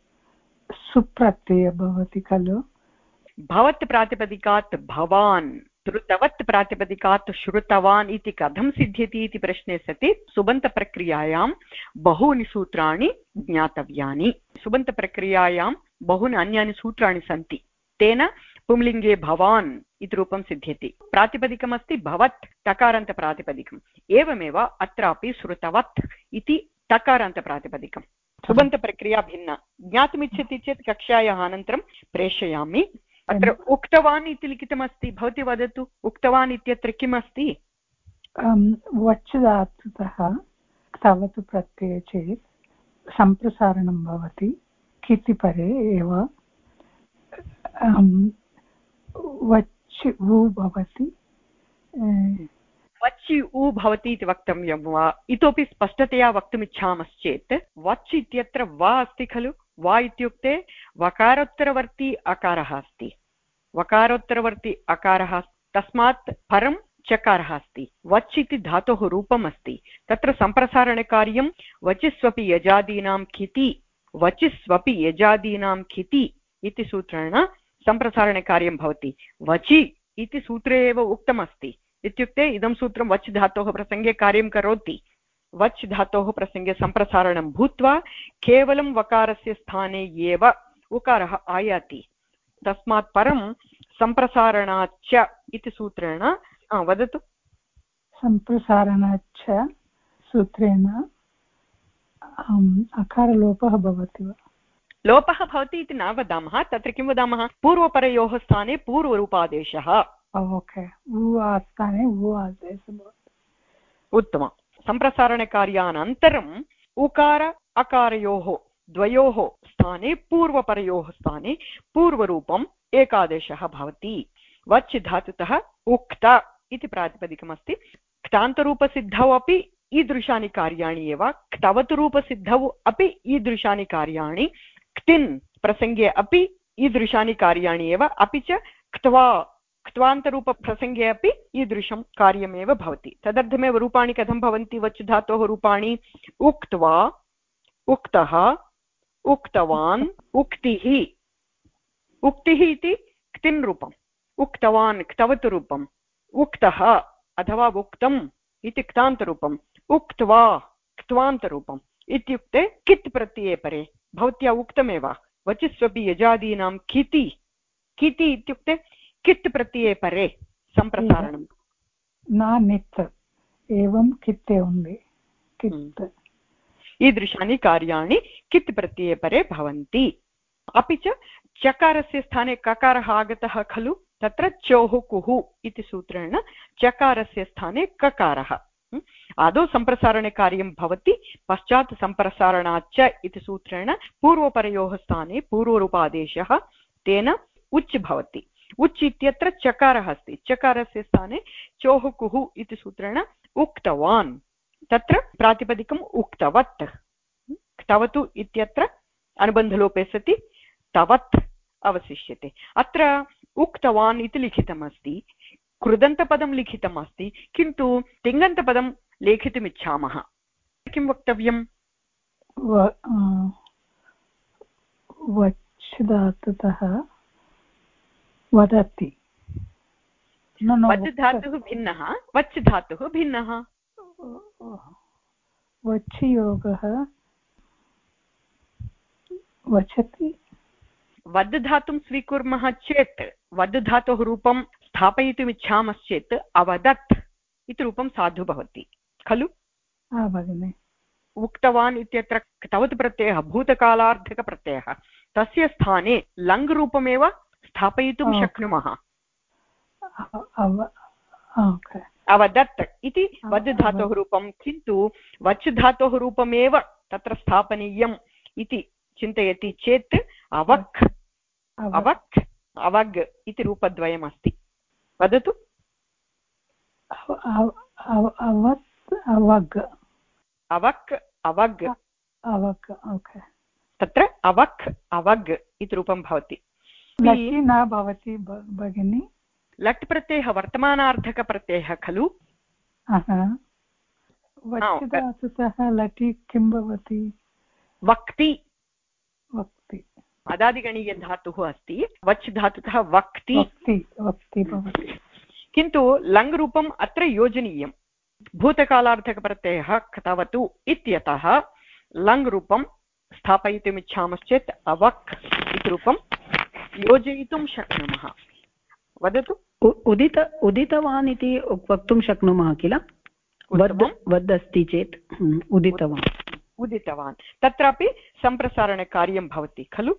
सुप्रत्ययः भवति खलु? भवत् प्रातिपदिकात् भवान्, श्रुतवत् प्रातिपदिकात् श्रुतवान् इति कथं सिद्ध्यति इति प्रश्ने सति सुबन्तप्रक्रियायां बहूनि सूत्राणि ज्ञातव्यानि। सुबन्तप्रक्रियायां बहूनि अन्यानि सूत्राणि सन्ति, तेन पुंलिङ्गे भवान् इति रूपं सिद्ध्यति। प्रातिपदिकमस्ति भवत्, तकारान्तप्रातिपदिकम्। एवमेव अत्रापि श्रुतवत् इति तकारान्तप्रातिपदिकं। सुबन्तप्रक्रिया भिन्ना। ज्ञातुमिच्छति चेत् कक्षायाः अनन्तरं प्रेषयामि। अत्र उक्तवान् इति लिखितमस्ति, भवती वदतु उक्तवान् इत्यत्र किम् अस्ति? वच् धातुतः तवतु प्रत्यये चेत् सम्प्रसारणं भवति। किति परे एव वच् उ भवति। वच् उ भवति इति वक्तव्यं वा? इतोपि स्पष्टतया वक्तुमिच्छामश्चेत् वच् इत्यत्र वा अस्ति खलु? वा इत्युक्ते वकारोत्तरवर्ती अकारः अस्ति। वकारोत्तरवर्ती अकारः, तस्मात् परं चकारः अस्ति। वच् इति धातोः रूपम् अस्ति। तत्र सम्प्रसारणकार्यं वचिस्वपि यजादीनां खिति, वचिस्वपि यजादीनां खिति इति सूत्रेण सम्प्रसारणकार्यं भवति। वचि इति सूत्रे एव उक्तमस्ति, इत्युक्ते इदं सूत्रं वच् धातोः प्रसङ्गे कार्यं करोति। वच् धातोः प्रसङ्गे सम्प्रसारणं भूत्वा केवलं वकारस्य स्थाने एव उकारः आयाति। तस्मात् परं सम्प्रसारणाच्च इति सूत्रेण वदतु। सम्प्रसारणाच्च सूत्रेण अकारलोपः भवति वा? लोपः भवति इति न वदामः। तत्र किं वदामः? पूर्वपरयोः स्थाने पूर्वरूपादेशः। ओके, उ स्थाने उ आदेशः भवति। उत्तमम्। सम्प्रसारणकार्यानन्तरम् उकार अकारयोः द्वयोः स्थाने, पूर्वपरयोः स्थाने पूर्वरूपं एकादेशः भवति। वच् धातुतः उक्त इति प्रातिपदिकमस्ति। क्तान्तरूपसिद्धौ अपि ईदृशानि कार्याणि एव, क्तवतुरूपसिद्धौ अपि ईदृशानि कार्याणि, क्तिन् प्रसङ्गे अपि ईदृशानि कार्याणि एव, अपि च क्त्वा क्त्वान्तरूपप्रसङ्गे अपि ईदृशं कार्यमेव भवति। तदर्थमेव रूपाणि कथं भवन्ति? वच् धातोः रूपाणि उक्त्वा, उक्तः, उक्तवान्, उक्तिः। उक्तिः इति क्तिन् रूपम्, उक्तवान् क्तवतुरूपम्, उक्तः अथवा उक्तम् इति क्तान्तरूपम्, उक्त्वा क्त्वान्तरूपम्। इत्युक्ते कित् प्रत्यये परे भवत्या उक्तमेव, वचस्वपि यजादीनां किति, किति इत्युक्ते कित् प्रत्यये परे सम्प्रसारणं न नित् एवं कित् उन्दी कित्। ईदृशानि कार्याणि कित् प्रत्यये परे भवन्ति। अपि च चकारस्य स्थाने ककारः आगतः खलु, तत्र चोः कुः इति सूत्रेण चकारस्य स्थाने ककारः। आदौ सम्प्रसारणे कार्यं भवति, पश्चात् सम्प्रसारणाच्च इति सूत्रेण पूर्वपरयोः स्थाने पूर्वरूपादेशः, तेन उच् भवति। उच् इत्यत्र चकारः अस्ति, चकारस्य स्थाने चोः कुः इति सूत्रेण उक्तवान्, तत्र प्रातिपदिकम् उक्तवत्। क्तवतु इत्यत्र अनुबन्धलोपे सति तवत् अवशिष्यते। अत्र उक्तवान् इति लिखितमस्ति, कृदन्तपदं लिखितमस्ति, किन्तु तिङन्तपदं लेखितुमिच्छामः। किं वक्तव्यं? वच् धातुतः वदति। वच् धातुः भिन्नः, वच् धातुः भिन्नः। वच् योगः वचति। वद् धातुं स्वीकुर्मः चेत्, वद् धातोः रूपं स्थापयितुम् इच्छामश्चेत् अवदत् इति रूपं साधु भवति खलु। भगिनि, उक्तवान् इत्यत्र क्तवत् प्रत्ययः भूतकालार्थकप्रत्ययः, तस्य स्थाने लङ् रूपमेव स्थापयितुं शक्नुमः। अवदत् इति वद् धातोः रूपं, किन्तु वच् धातोः रूपमेव तत्र स्थापनीयम् इति चिन्तयति चेत् अवक् अवक् अवग् इति रूपद्वयमस्ति। वदतु। अवग् अवक् अवग् अवग् तत्र अवक् अवग् इति रूपं भवति। लटि न भवति भगिनि। लट् प्रत्ययः वर्तमानार्थकप्रत्ययः खलु। वच् धातुतः लटि किं भवति? वक्ति। वक्ति अदादिगणीयधातुः अस्ति, वच् धातुतः वक्ति वक्ति भवति, किन्तु लङ् रूपम् अत्र योजनीयं। भूतकालार्थकप्रत्ययः क्तवतु इत्यतः लङ् रूपं स्थापयितुमिच्छामश्चेत् अवक् इति रूपं योजयितुं शक्नुमः। वदतु। उदित उदितवान् इति वक्तुं शक्नुमः किल, वद् वद् अस्ति चेत् उदितवान् उदितवान्, तत्रापि सम्प्रसारणकार्यं भवति खलु।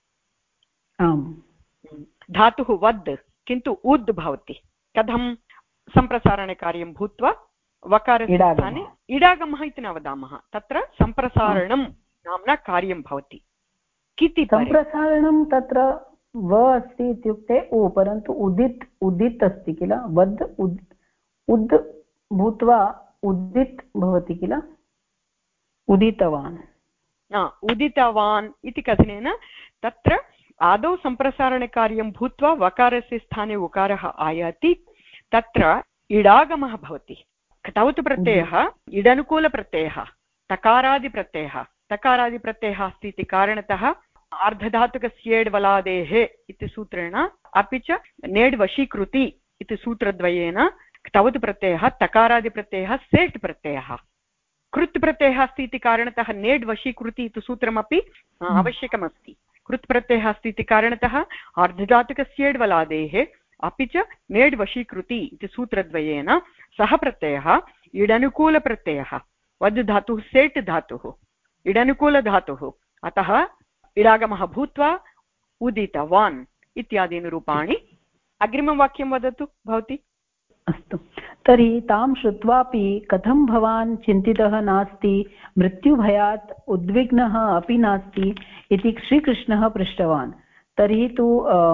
आम्, धातुः वद् किन्तु उद् भवति, कथं सम्प्रसारणकार्यं भूत्वा वकारस्य स्थाने इडागमः इति न वदामः, तत्र सम्प्रसारणं नाम्ना कार्यं भवति। किति सम्प्रसारणं तत्र व अस्ति इत्युक्ते उ, परन्तु उदित् उदित् अस्ति किल, वद् उद् उद् भूत्वा उदित् भवति किल, उदितवान्। उदितवान् इति कथनेन तत्र आदौ सम्प्रसारणकार्यं भूत्वा वकारस्य स्थाने उकारः आयाति, तत्र इडागमः भवति। क्तवत् प्रत्ययः इडनुकूलप्रत्ययः, तकारादिप्रत्ययः तकारादिप्रत्ययः अस्ति इति कारणतः आर्धधातुकस्येड् वलादेः इति सूत्रेण, अपि च नेड् वशीकृति इति सूत्रद्वयेन क्तवत् प्रत्ययः तकारादिप्रत्ययः सेट् प्रत्ययः, कृत् प्रत्ययः अस्ति इति कारणतः नेड् वशीकृति इति सूत्रमपि आवश्यकमस्ति। कृत् प्रत्ययः अस्ति इति कारणतः आर्धधातुकस्येड् वलादेः अपि च नेड् वशीकृति इति सूत्रद्वयेन सः प्रत्ययः इडनुकूलप्रत्ययः। वद् धातुः सेट् धातुः, इडनुकूलधातुः, अतः इडागमः भूत्वा उदितवान् इत्यादीनि रूपाणि। अग्रिमं वाक्यं वदतु भवती। अस्तु, तर्हि तां श्रुत्वापि कथं भवान् चिन्तितः नास्ति, मृत्युभयात् उद्विग्नः अपि नास्ति इति श्रीकृष्णः पृष्टवान्। तर्हि तु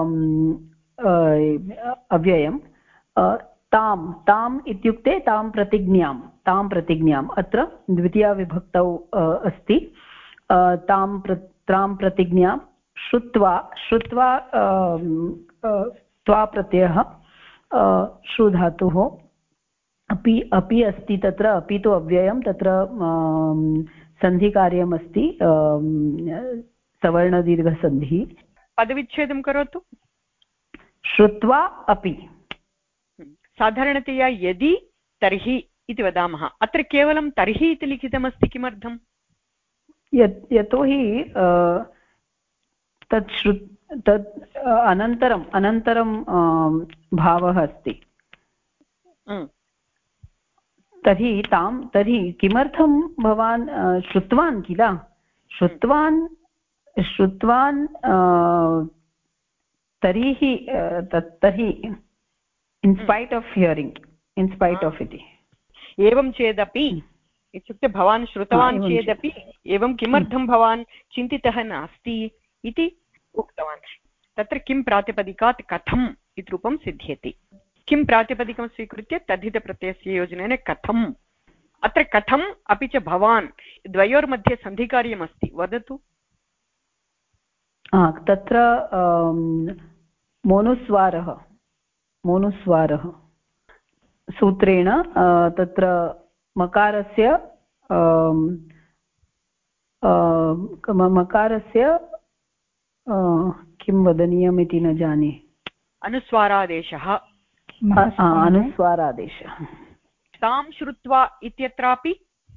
अव्ययं तां ताम् इत्युक्ते तां प्रतिज्ञां तां प्रतिज्ञाम् अत्र द्वितीया विभक्तौ अस्ति तां प्र तां प्रतिज्ञां श्रुत्वा श्रुत्वा त्वा प्रत्ययः श्रु धातुः अपि अपि अस्ति तत्र अपि तु अव्ययं तत्र सन्धिकार्यमस्ति सवर्णदीर्घसन्धिः पदविच्छेदं करोतु श्रुत्वा अपि साधारणतया यदि तर्हि इति वदामः अत्र केवलं तर्हि इति लिखितमस्ति किमर्थम् यत् यतोहि तत् श्रु तत् अनन्तरम् अनन्तरं भावः अस्ति तर्हि तां तर्हि किमर्थं भवान् श्रुतवान् किल श्रुतवान् श्रुतवान् तर्हि तत् तर्हि in spite of hearing in spite of इति एवं चेदपि इत्युक्ते भवान् श्रुतवान् चेदपि एवं किमर्थं भवान् चिन्तितः नास्ति इति उक्तवान् तत्र किं प्रातिपदिकात् कथम् इति रूपं सिद्ध्यति किं प्रातिपदिकं स्वीकृत्य तद्धितप्रत्ययस्य योजनेन कथम् अत्र कथम् अपि च भवान् द्वयोर्मध्ये सन्धिकार्यमस्ति वदतु तत्र मोनुस्वारः मोनुस्वारः सूत्रेण तत्र मकारस्य मकारस्य किं वदनीयमिति न जाने अनुस्वारादेशः अनुस्वारादेशः तां श्रुत्वा इत्यत्रापि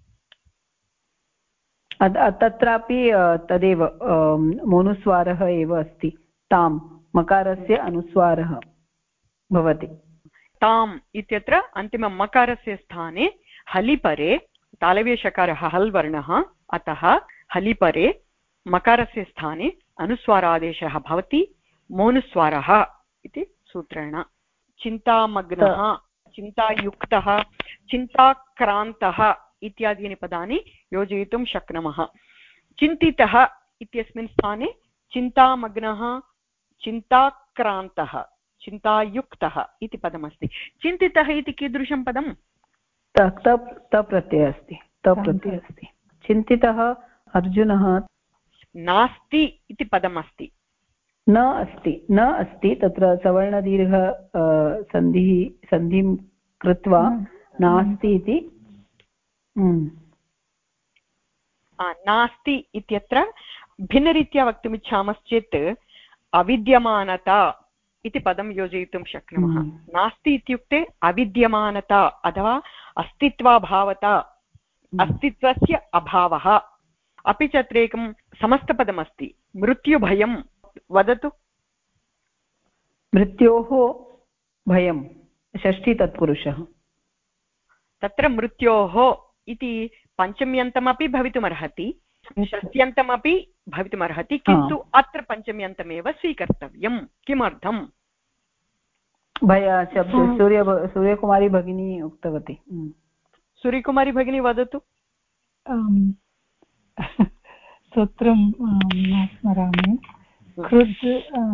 तत्रापि तदेव मोनुस्वारः एव अस्ति तां मकारस्य अनुस्वारः भवति ताम् इत्यत्र अन्तिमं मकारस्य स्थाने हलिपरे तालव्यषकारः हल् वर्णः अतः हलिपरे मकारस्य स्थाने अनुस्वारादेशः भवति मोनुस्वारः इति सूत्रेण चिन्तामग्नः चिन्तायुक्तः चिन्ताक्रान्तः इत्यादीनि पदानि योजयितुं शक्नुमः चिन्तितः इत्यस्मिन् स्थाने चिन्तामग्नः चिन्ताक्रान्तः चिन्तायुक्तः इति पदमस्ति चिन्तितः इति कीदृशं पदं तप्रत्ययः अस्ति तप्रत्ययः अस्ति चिन्तितः अर्जुनः नास्ति इति पदमस्ति न अस्ति न अस्ति तत्र सवर्णदीर्घ सन्धिः सन्धिं कृत्वा नास्ति इति नास्ति इत्यत्र भिन्नरीत्या वक्तुमिच्छामश्चेत् अविद्यमानता इति पदं योजयितुं शक्नुमः नास्ति इत्युक्ते अविद्यमानता अथवा अस्तित्वाभावता अस्तित्वस्य अभावः अपि च अत्र एकं समस्तपदमस्ति मृत्युभयं वदतु मृत्योः भयं षष्ठी तत्पुरुषः तत्र मृत्योः इति पञ्चम्यन्तमपि भवितुमर्हति षष्ट्यन्तमपि भवितुमर्हति किन्तु अत्र पञ्चम्यन्तमेव स्वीकर्तव्यं किमर्थम् भय सूर्य सूर्यकुमारी भगिनी उक्तवती सूर्यकुमारी भगिनी वदतु सूत्रं न स्मरामि कृद्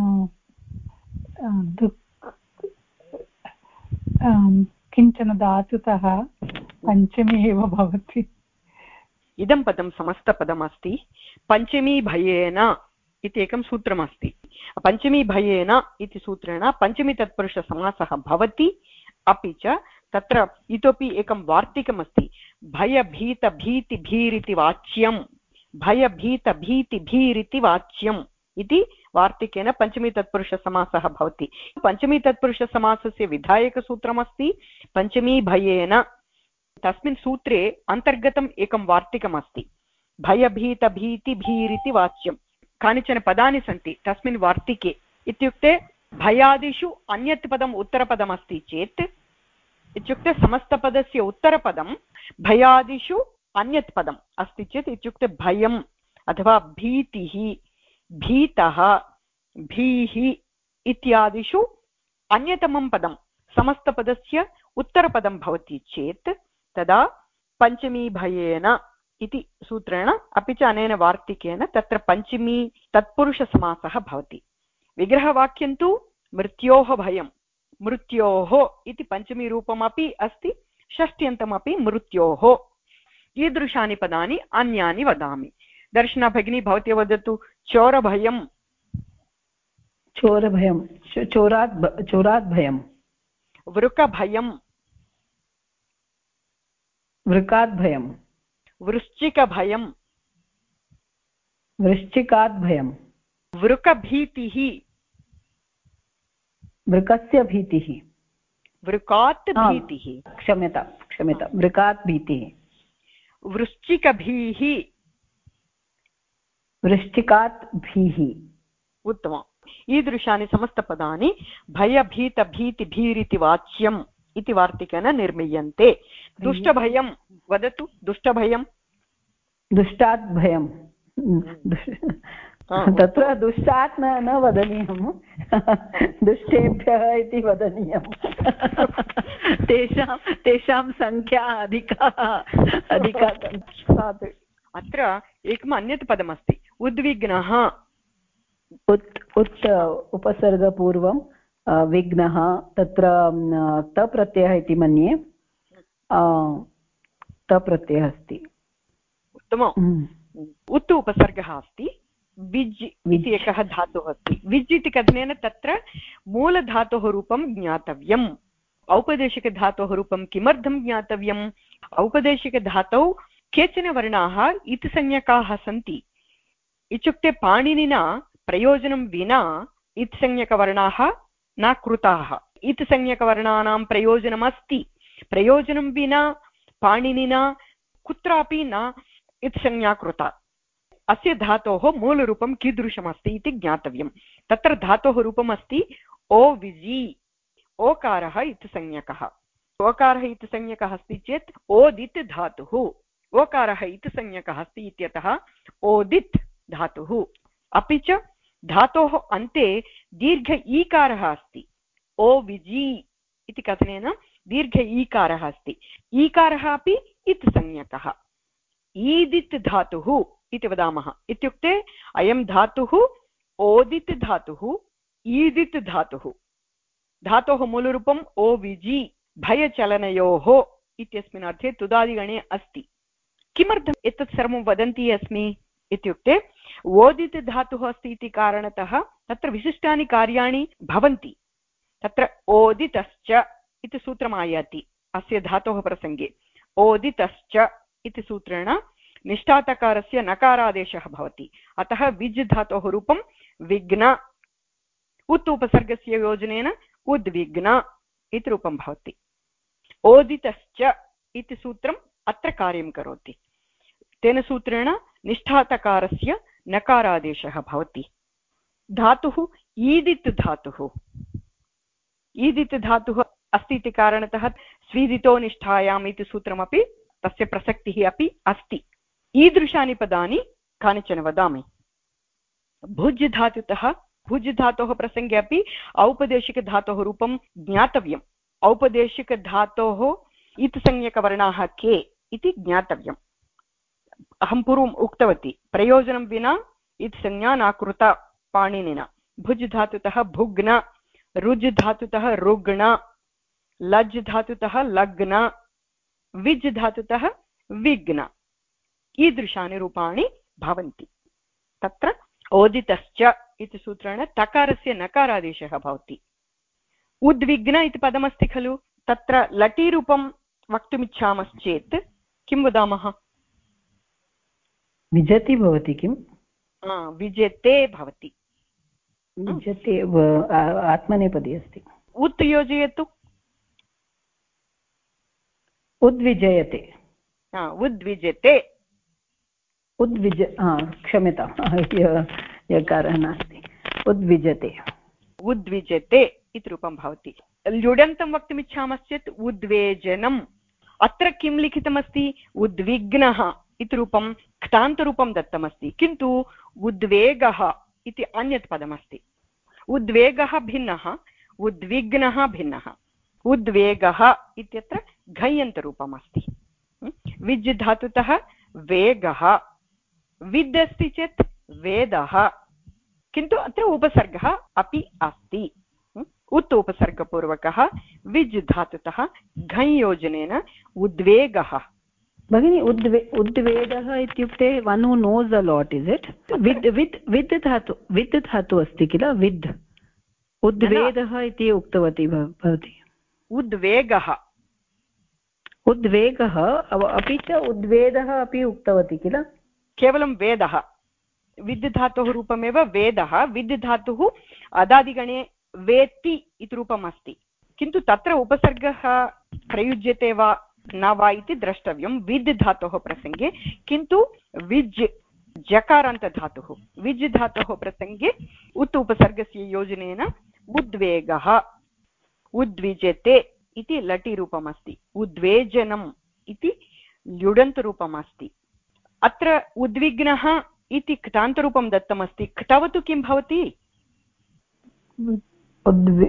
किञ्चन धातुतः पञ्चमी एव भवति इदं पदं समस्तपदमस्ति पञ्चमी भयेन इति एकं सूत्रमस्ति पञ्चमी भयेन इति सूत्रेण पञ्चमी तत्पुरुषसमासः भवति अपि च तत्र इतोपि एकं वार्तिकमस्ति भयभीतभीतिभीरिति वाच्यं भयभीतभीतिभीरिति वाच्यम् इति वार्तिकेन पञ्चमी तत्पुरुषसमासः भवति पञ्चमी तत्पुरुषसमासस्य विधायकसूत्रमस्ति पञ्चमी भयेन तस्मिन् सूत्रे अन्तर्गतम् एकं वार्तिकमस्ति भयभीतभीतिभीरिति वाच्यं कानिचन पदानि सन्ति तस्मिन् वार्तिके इत्युक्ते भयादिषु अन्यत् पदम् उत्तरपदमस्ति चेत् इत्युक्ते समस्तपदस्य उत्तरपदं भयादिषु अन्यत् पदम् अस्ति चेत् इत्युक्ते भयम् अथवा भीतिः भीतः भीः इत्यादिषु अन्यतमं पदं समस्तपदस्य उत्तरपदं भवति चेत् तदा पञ्चमी भयेन इति सूत्रेण अपि च अनेन वार्तिकेन तत्र पञ्चमी तत्पुरुषसमासः भवति विग्रहवाक्यं तु मृत्योः भयं, मृत्योः इति पञ्चमीरूपमपि अस्ति, षष्ट्यन्तमपि मृत्योः। कीदृशानि पदानि अन्यानि वदामि। दर्शना भगिनी भवती वदतु। चोरभयं, चोरभयं, चोरात् चोरात् भयं, वृकभयं, वृकात् भयं, वृश्चिकभयं, वृश्चिकात् भयं, वृकभीतिः, वृकस्य भीतिः, वृकात् भीतिः, क्षम्यता क्षम्यता वृकात् भीतिः, वृश्चिकभीः, वृश्चिकात् भीः। उत्तमम्। ईदृशानि समस्तपदानि भयभीतभीतिभीरिति वाच्यम् इति वार्तिकेन निर्मीयन्ते। दुष्टभयं वदतु। दुष्टभयं, दुष्टात् भयं, तत्र दुष्टात् न न वदनीयं, दुष्टेभ्यः इति वदनीयं। तेषां तेषां संख्या अधिका अधिका। अत्र एकम् अन्यत् पदमस्ति, उद्विग्नः। उत् उत् उपसर्गपूर्वं विघ्नः, तत्र तप्रत्ययः इति मन्ये तप्रत्ययः अस्ति। उत्तमम्। उत् उपसर्गः अस्ति, विज् इति एकः धातुः अस्ति। विज् इति कथनेन तत्र मूलधातोः रूपं ज्ञातव्यम्। औपदेशिकधातोः रूपं किमर्थं ज्ञातव्यम्? औपदेशिकधातौ केचन वर्णाः इति संज्ञकाः सन्ति, इत्युक्ते पाणिनिना प्रयोजनं विना इत्संज्ञकवर्णाः न कृताः। इत्संज्ञकवर्णानां प्रयोजनमस्ति, प्रयोजनं विना पाणिनिना कुत्रापि न इत्संज्ञा कृता। अस्य धातोः मूलरूपं कीदृशमस्ति इति ज्ञातव्यं। तत्र धातोः रूपमस्ति ओ विजि, ओकारः इत्संज्ञकः। ओकारः इत्संज्ञकः अस्ति चेत् ओदित् धातुः, ओकारः इत्संज्ञकः अस्ति इत्यतः ओदित् धातुः। अपि च धातोः अन्ते दीर्घ ईकारः अस्ति, ओ विजि इति कथनेन दीर्घ ईकारः अस्ति। ईकारः अपि इत्संज्ञकः। ईदित् धातुः इति वदामः, इत्युक्ते अयं धातुः ओदित् धातुः, ईदित् धातुः। धातोः मूलरूपम् ओ विजि, भयचलनयोः इत्यस्मिन् अर्थे तुदादिगणे अस्ति। किमर्थम् एतत् सर्वं वदन्ती अस्मि इत्युक्ते ओदित् धातुः अस्ति इति कारणतः तत्र विशिष्टानि कार्याणि भवन्ति। तत्र ओदितश्च इति सूत्रम् आयाति अस्य धातोः प्रसङ्गे। ओदितश्च इति सूत्रेण निष्ठातकारस्य नकारादेशः भवति, अतः विज् धातोः रूपं विघ्न, उत् उपसर्गस्य योजनेन उद्विग्न इति रूपं भवति। ओदितश्च इति सूत्रम् अत्र कार्यं करोति। तेन सूत्रेण निष्ठातकारस्य नकारादेशः भवति। धातुः ईदित् धातुः, ईदित् धातुः अस्ति इति कारणतः स्वीदितो निष्ठायाम् इति सूत्रमपि तस्य प्रसक्तिः अपि अस्ति। ईदृशानि पदानि कानिचन वदामि। भुज् धातुतः, भुज् धातोः प्रसङ्गे अपि औपदेशिकधातोः रूपं ज्ञातव्यम्। औपदेशिकधातोः इत्संज्ञकवर्णाः के इति ज्ञातव्यम्। अहं पूर्वम् उक्तवती, प्रयोजनं विना इत्संज्ञा न कृता पाणिनिना। भुज् धातुतः भुग्न, रुज् धातुतः रुग्ण, लज् धातुतः लग्न, विज् धातुतः विघ्न। ईदृशानि रूपाणि भवन्ति। तत्र ओदितश्च इति सूत्रेण तकारस्य नकारादेशः भवति। उद्विग्न इति पदमस्ति खलु, तत्र लटीरूपं वक्तुमिच्छामश्चेत् किं वदामः? विजति भवति किम्? विजते भवति। विजते आत्मनेपदी अस्ति। उत् योजयतु। उद्विजयते। उद्विजते। उद्विज क्षम्यतां, यकारः नास्ति, उद्विजते। उद्विजते इति रूपं भवति। ल्युडन्तं वक्तुमिच्छामश्चेत् उद्वेजनम्। अत्र किं लिखितमस्ति? उद्विग्नः इति रूपं क्तान्तरूपं दत्तमस्ति, किन्तु उद्वेगः इति अन्यत् पदमस्ति। उद्वेगः भिन्नः, उद्विग्नः भिन्नः। उद्वेगः इत्यत्र घञ्यन्तरूपम् अस्ति। विज् धातुतः वेगः, विद् अस्ति चेत् वेदः, किन्तु अत्र उपसर्गः अपि अस्ति। उत् उपसर्गपूर्वकः विज् धातुतः घञ् योजनेन उद्वेगः। भगिनी उद्वे उद्वेगः इत्युक्ते one who knows a lot is it विद् विद् विद् धातु विद् धातु अस्ति किल विद् उद्वेगः इति उक्तवती भवती। उद्वेगः उद्वेगः अपि च उद्वेदः अपि उक्तवती किल। केवलं वेदः विद् धातोः रूपमेव वेदः। विद् धातुः अदादिगणे वेत्ति इति रूपम् अस्ति, किन्तु तत्र उपसर्गः प्रयुज्यते वा न वा इति द्रष्टव्यं विद् धातोः प्रसङ्गे। किन्तु विज् जकारान्तधातुः विज् धातोः प्रसङ्गे उत् उपसर्गस्य योजनेन उद्वेगः उद्विजते इति लटिरूपम् अस्ति, उद्वेजनम् इति ल्युडन्तरूपम् अस्ति। अत्र उद्विग्नः इति क्तान्तरूपं दत्तमस्ति, क्तवतु किं भवति? उद्वि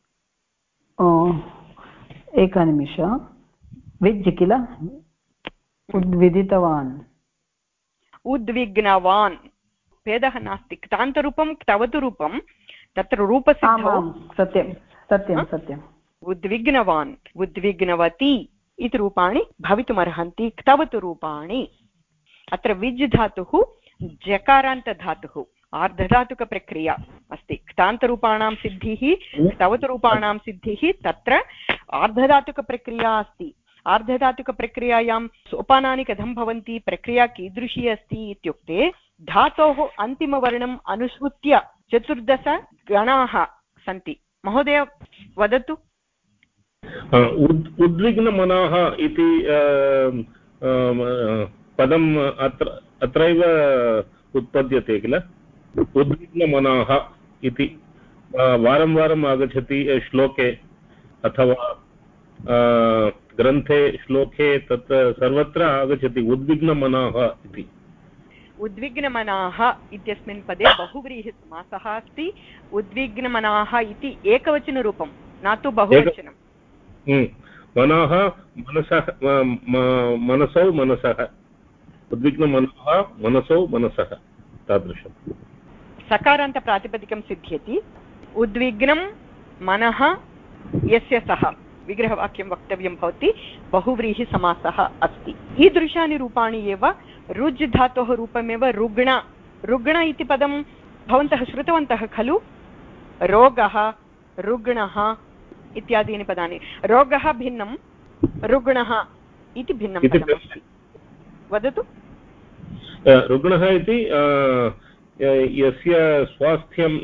एकनिमिष विज् किल उद्विदितवान् उद्विग्नवान् भेदः नास्ति। क्तान्तरूपं क्तवतु रूपं तत्र रूपसिद्धौ सत्यं सत्यं सत्यम्। उद्विग्नवान् उद्विग्नवती इति रूपाणि भवितुमर्हन्ति क्तवतु रूपाणि। अत्र विज् धातुः जकारान्तधातुः आर्धधातुकप्रक्रिया अस्ति। क्तान्तरूपाणां सिद्धिः क्तवतुरूपाणां सिद्धिः तत्र आर्धधातुकप्रक्रिया अस्ति। आर्धधातुकप्रक्रियायां सोपानानि कथं भवन्ति, प्रक्रिया कीदृशी अस्ति इत्युक्ते धातोः अन्तिमवर्णम् अनुसृत्य चतुर्दश गणाः सन्ति। महोदय वदतु। उद्विग्नमनाः इति पदम् अत्र अत्रैव उत्पद्यते किल। उद्विग्नमनाः इति वारं वारम् आगच्छति श्लोके अथवा ग्रन्थे श्लोके तत्र सर्वत्र आगच्छति उद्विग्नमनाः इति। उद्विग्नमनाः इत्यस्मिन् पदे बहुव्रीहिसमासः अस्ति। उद्विग्नमनाः इति एकवचनरूपं न तु बहुवचनं। मनाः मनसः मनसौ मनसः उद्विग्नमनाः मनसौ मनसः तादृशम्। सकारान्तप्रातिपदिकं सिद्ध्यति। उद्विग्नं मनः यस्य सः विग्रहवाक्यं वक्तव्यं भवति, बहुव्रीहिसमासः अस्ति। ईदृशानि रूपाणि एव रुज् धातोः रूपमेव रुग्ण। रुग्ण इति पदं भवन्तः श्रुतवन्तः खलु। रोगः रुग्णः इत्यादीनि पदानि। रोगः भिन्नं, रुग्णः इति भिन्नं पदमस्ति। वदतु। रुग्णः इति यस्य स्वास्थ्यं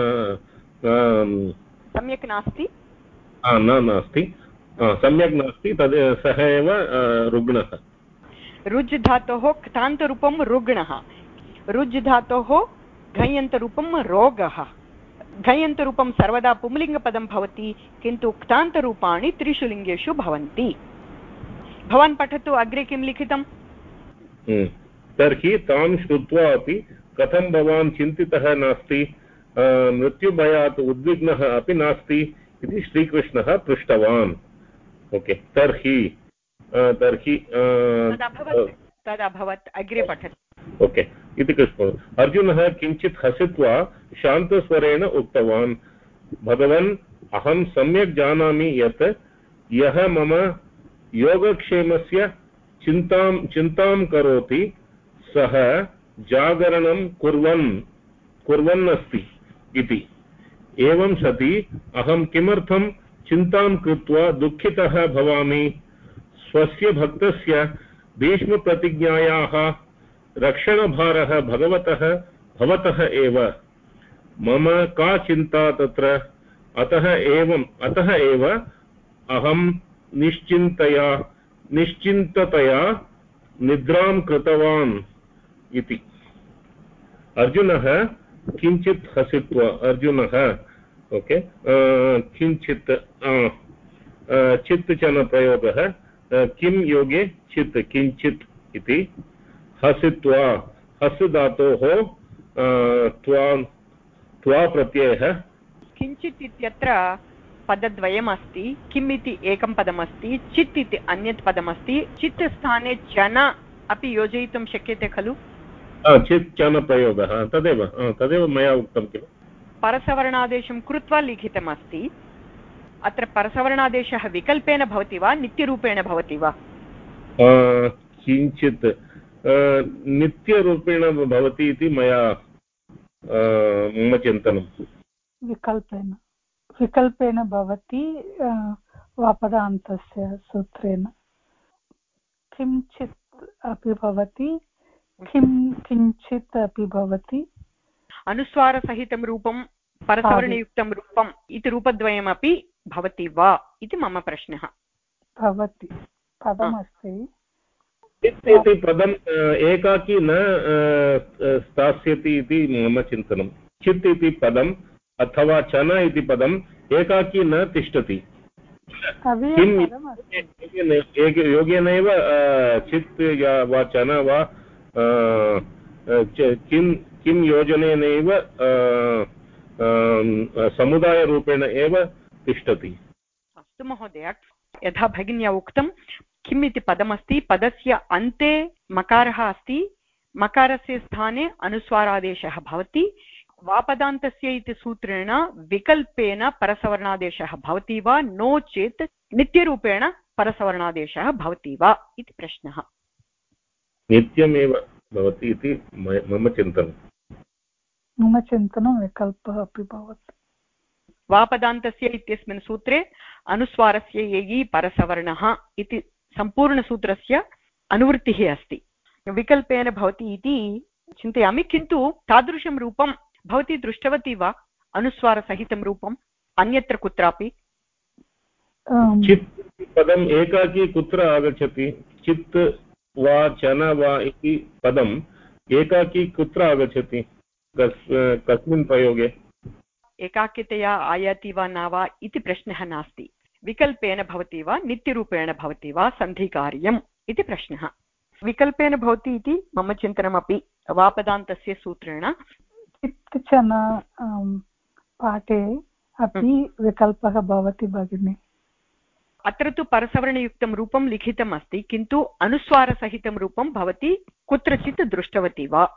सम्यक् नास्ति न नास्ति सम्यक् नास्ति तद् सः एव रुग्णः। रुज् धातोः क्तान्तरूपं रुग्णः, रुज् धातोः घञ्यन्तरूपं रोगः। घञ्यन्तरूपं सर्वदा पुंलिङ्गपदं भवति, किन्तु क्तान्तरूपाणि त्रिषु लिङ्गेषु भवन्ति। भवान् पठतु अग्रे किं लिखितम्। तर्हि तां श्रुत्वा अपि कथं भवान् चिन्तितः नास्ति, मृत्युभयात् उद्विग्नः अपि नास्ति इति श्रीकृष्णः पृष्टवान्। ओके तर्हि तर्हि तदभवत् अग्रे पठतु। ओके इति कृष्ण अर्जुनः किञ्चित् हसित्वा शान्तस्वरेण उक्तवान्, भगवन् अहं सम्यक् जानामि यत् यः मम योगक्षेमस्य चिन्तां चिन्तां करोति सः जागरणं कुर्वन् कुर्वन् अस्ति इति। एवं सति अहं किमर्थं चिन्तां कृत्वा दुःखितः भवामि। स्वस्य भक्तस्य भीष्मप्रतिज्ञायाः रक्षणभारः भगवतः भवतः एव, मम का चिन्ता तत्र। अतः एवं अतः एव अहं निश्चिन्तया निश्चिन्ततया निद्रां कृतवान् इति। अर्जुनः किञ्चित् हसित्वा अर्जुनः ओके किञ्चित् चित् चन प्रयोगः किं योगे चित् किञ्चित् इति। हसित्वा हस् धातोः त्वा त्वा प्रत्ययः। किञ्चित् इत्यत्र पदद्वयम् अस्ति। किम् इति एकं पदमस्ति, चित् इति अन्यत् पदमस्ति। चित् स्थाने चन अपि योजयितुं शक्यते खलु। चित् चन प्रयोगः तदेव तदेव मया उक्तं किल परसवर्णादेशं कृत्वा लिखितमस्ति अत्र परसवर्णादेशः विकल्पेन भवति वा नित्यरूपेण भवति वा किञ्चित् नित्यरूपेण भवति इति मया मम चिन्तनं विकल्पेन विकल्पेन भवति वापदान्तस्य सूत्रेण किञ्चित् अपि भवति किं किञ्चित् अपि भवति अनुस्वारसहितं रूपं परसवर्णयुक्तं रूपम् इति रूपद्वयमपि भवति वा इति मम प्रश्नः भवति पदमस्ति इति पदम् एकाकी न स्थास्यति इति मम चिन्तनं चित् इति पदम् अथवा चन इति पदम् एकाकी न तिष्ठति योगेनैव चित् वा चन वा किं किं योजनेनैव समुदायरूपेण एव तिष्ठति अस्तु महोदय यथा भगिन्या उक्तं किम् इति पदमस्ति पदस्य अन्ते मकारः अस्ति मकारस्य स्थाने अनुस्वारादेशः भवति वापदान्तस्य इति सूत्रेण विकल्पेन परसवर्णादेशः भवति वा नो चेत् नित्यरूपेण परसवर्णादेशः भवति वा इति प्रश्नः नित्यमेव भवति इति मम चिन्तनं मम चिन्तनं विकल्पः अपि भवति वापदान्तस्य इत्यस्मिन् सूत्रे अनुस्वारस्य येयि परसवर्णः इति सम्पूर्णसूत्रस्य अनुवृत्तिः अस्ति विकल्पेन भवति इति चिन्तयामि किन्तु तादृशं रूपं भवती दृष्टवती वा अनुस्वारसहितं रूपम् अन्यत्र कुत्रापि चित् पदम् एकाकी कुत्र आगच्छति चित् वा चन वा इति पदम् एकाकी कुत्र आगच्छति कस्मिन् प्रयोगे एकाकितया आयाति वा न वा इति प्रश्नः नास्ति विकल्पेन भवति वा नित्यरूपेण भवति वा सन्धिकार्यम् इति प्रश्नः विकल्पेन भवति इति मम चिन्तनमपि वापदान्तस्य सूत्रेण चित्तचन पाठे अपि विकल्पः भवति भगिनि अत्र तु परसवर्णयुक्तं रूपं लिखितम् अस्ति किन्तु अनुस्वारसहितं रूपं भवती कुत्रचित् दृष्टवती वा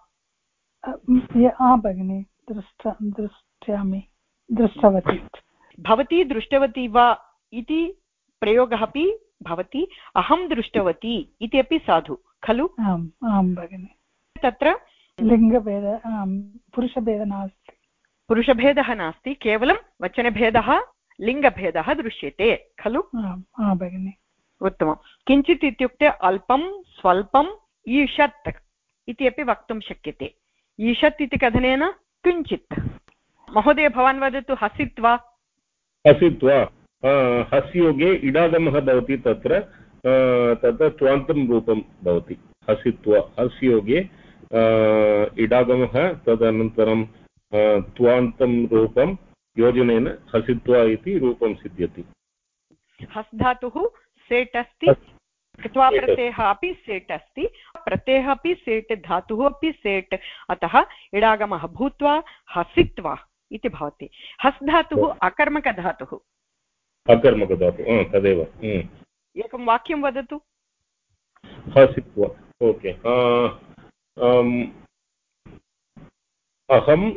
भगिनि दृष्ट दृष्ट्यामि दृष्टवती भवती दृष्टवती वा इति प्रयोगः अपि भवति अहं दृष्टवती इति अपि साधु खलु आम् आं भगिनि तत्र लिङ्गभेद पुरुषभेदः नास्ति पुरुषभेदः नास्ति केवलं वचनभेदः लिङ्गभेदः दृश्यते खलु भगिनि उत्तमं किञ्चित् इत्युक्ते अल्पं स्वल्पम् ईषत् इति अपि वक्तुं शक्यते ईषत् इति कथनेन किञ्चित् महोदय भवान् वदतु हसित्वा हसित्वा हस्योगे इडागमः भवति तत्र तत्र त्वान्तं रूपं भवति हसित्वा हस्योगे इडागमः तदनन्तरं त्वान्तं रूपं योजनेन हसित्वा इति रूपं सिद्ध्यति हस् धातुः सेट् अस्ति कृत्वा प्रत्ययः अपि सेट् अस्ति प्रत्ययः अपि सेट् धातुः अपि सेट् अतः इडागमः भूत्वा हसित्वा इति भवति हस् धातुः अकर्मकधातुः अकर्मकधातुः तदेव एकं वाक्यं वदतु हसित्वा ओके अहं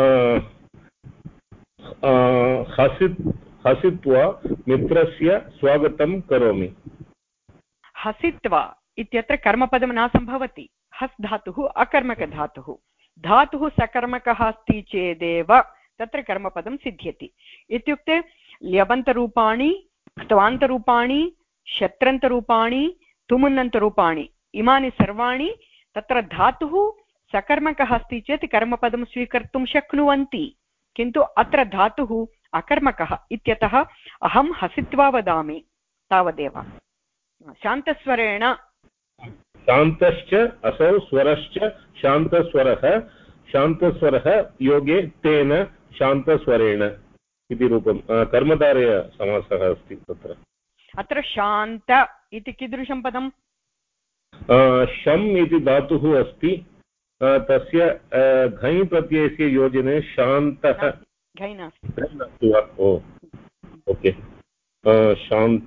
हसित् हसित्वा मित्रस्य स्वागतं करोमि हसित्वा इत्यत्र कर्मपदं न सम्भवति हस् धातुः अकर्मकधातुः धातुः सकर्मकः अस्ति चेदेव तत्र कर्मपदं सिद्ध्यति इत्युक्ते ल्यबन्तरूपाणि क्त्वान्तरूपाणि शत्रन्तरूपाणि तुमुन्नन्तरूपाणि इमानि सर्वाणि तत्र धातुः सकर्मकः अस्ति चेत् कर्मपदं स्वीकर्तुं शक्नुवन्ति किन्तु अत्र धातुः अकर्मकः इत्यतः अहं हसित्वा वदामि तावदेव शान्तस्वरेण शान्तश्च असौ स्वरश्च शान्तस्वरः शान्तस्वरः योगे तेन शान्तस्वरेण इति रूपं कर्मधारय समासः अस्ति तत्र अत्र शान्त इति कीदृशं पदं शम् इति धातुः अस्ति तस्य घञ् प्रत्ययस्य योजने शान्तः घञ् नास्ति वा ओ ओके शान्त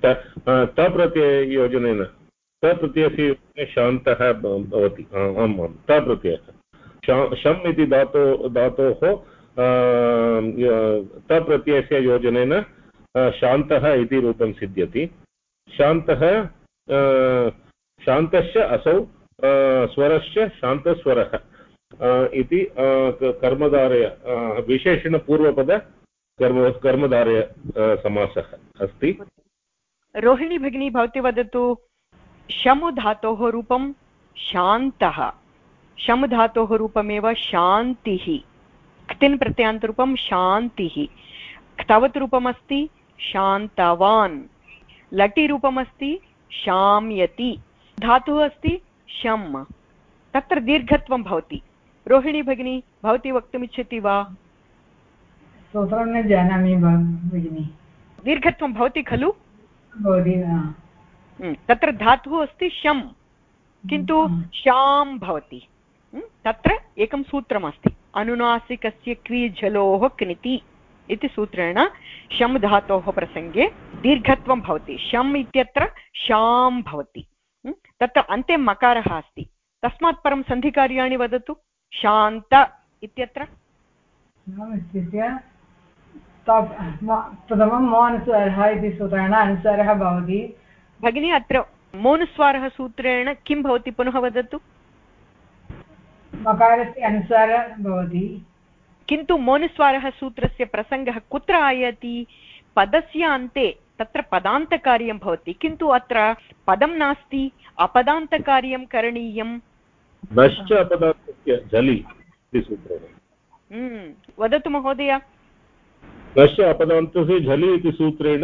तप्रत्यययोजनेन तप्रत्ययस्य योजने शान्तः भवति आम् आम् तप्रत्ययः शम् इति धातो धातोः तप्रत्ययस्य योजनेन शान्तः इति रूपं सिद्ध्यति शान्तः शान्तश्च असौ स्वरश्च शान्तस्वरः इति कर्मधारय विशेषणपूर्वपद कर्म कर्मधारय समासः अस्ति। रोहिणी भगिनी भवती वदतु शमु धातोः रूपं शान्तः शम् धातोः रूपमेव शान्तिः क्तिन् प्रत्ययान्तरूपं शान्तिः क्तवत् रूपमस्ति शान्तवान् लटि रूपमस्ति शाम्यति धातुः अस्ति शम् तत्र दीर्घत्वं भवति। रोहिणी भगिनी भवती वक्तुमिच्छति वा? सूत्रं न जानामि भगिनि। दीर्घत्वं भवति खलु? भवति तत्र धातुः अस्ति शम् किन्तु शां भवति। तत्र एकं सूत्रमस्ति अनुनासिकस्य क्रिझलोः क्निति इति सूत्रेण शम् धातोः प्रसङ्गे दीर्घत्वं भवति। शम् इत्यत्र शां भवति। तत्र अन्ते मकारः अस्ति तस्मात् परं सन्धिकार्याणि वदतु। शान्त इत्यत्र प्रथमं मो अनुस्वारः इति सूत्रेण अनुस्वारः भवति। भगिनी अत्र मोनुस्वारः सूत्रेण किं भवति पुनः वदतु। मकारस्य अनुस्वारः भवति किन्तु मोनुस्वारः सूत्रस्य प्रसङ्गः कुत्र आयाति? पदस्य अन्ते तत्र पदान्तकार्यं भवति किन्तु अत्र पदं नास्ति अपदान्तकार्यं करणीयं। नश्च अपदान्तस्य झलि इति सूत्रेण वदतु महोदय। नश्च अपदान्तस्य झलि इति सूत्रेण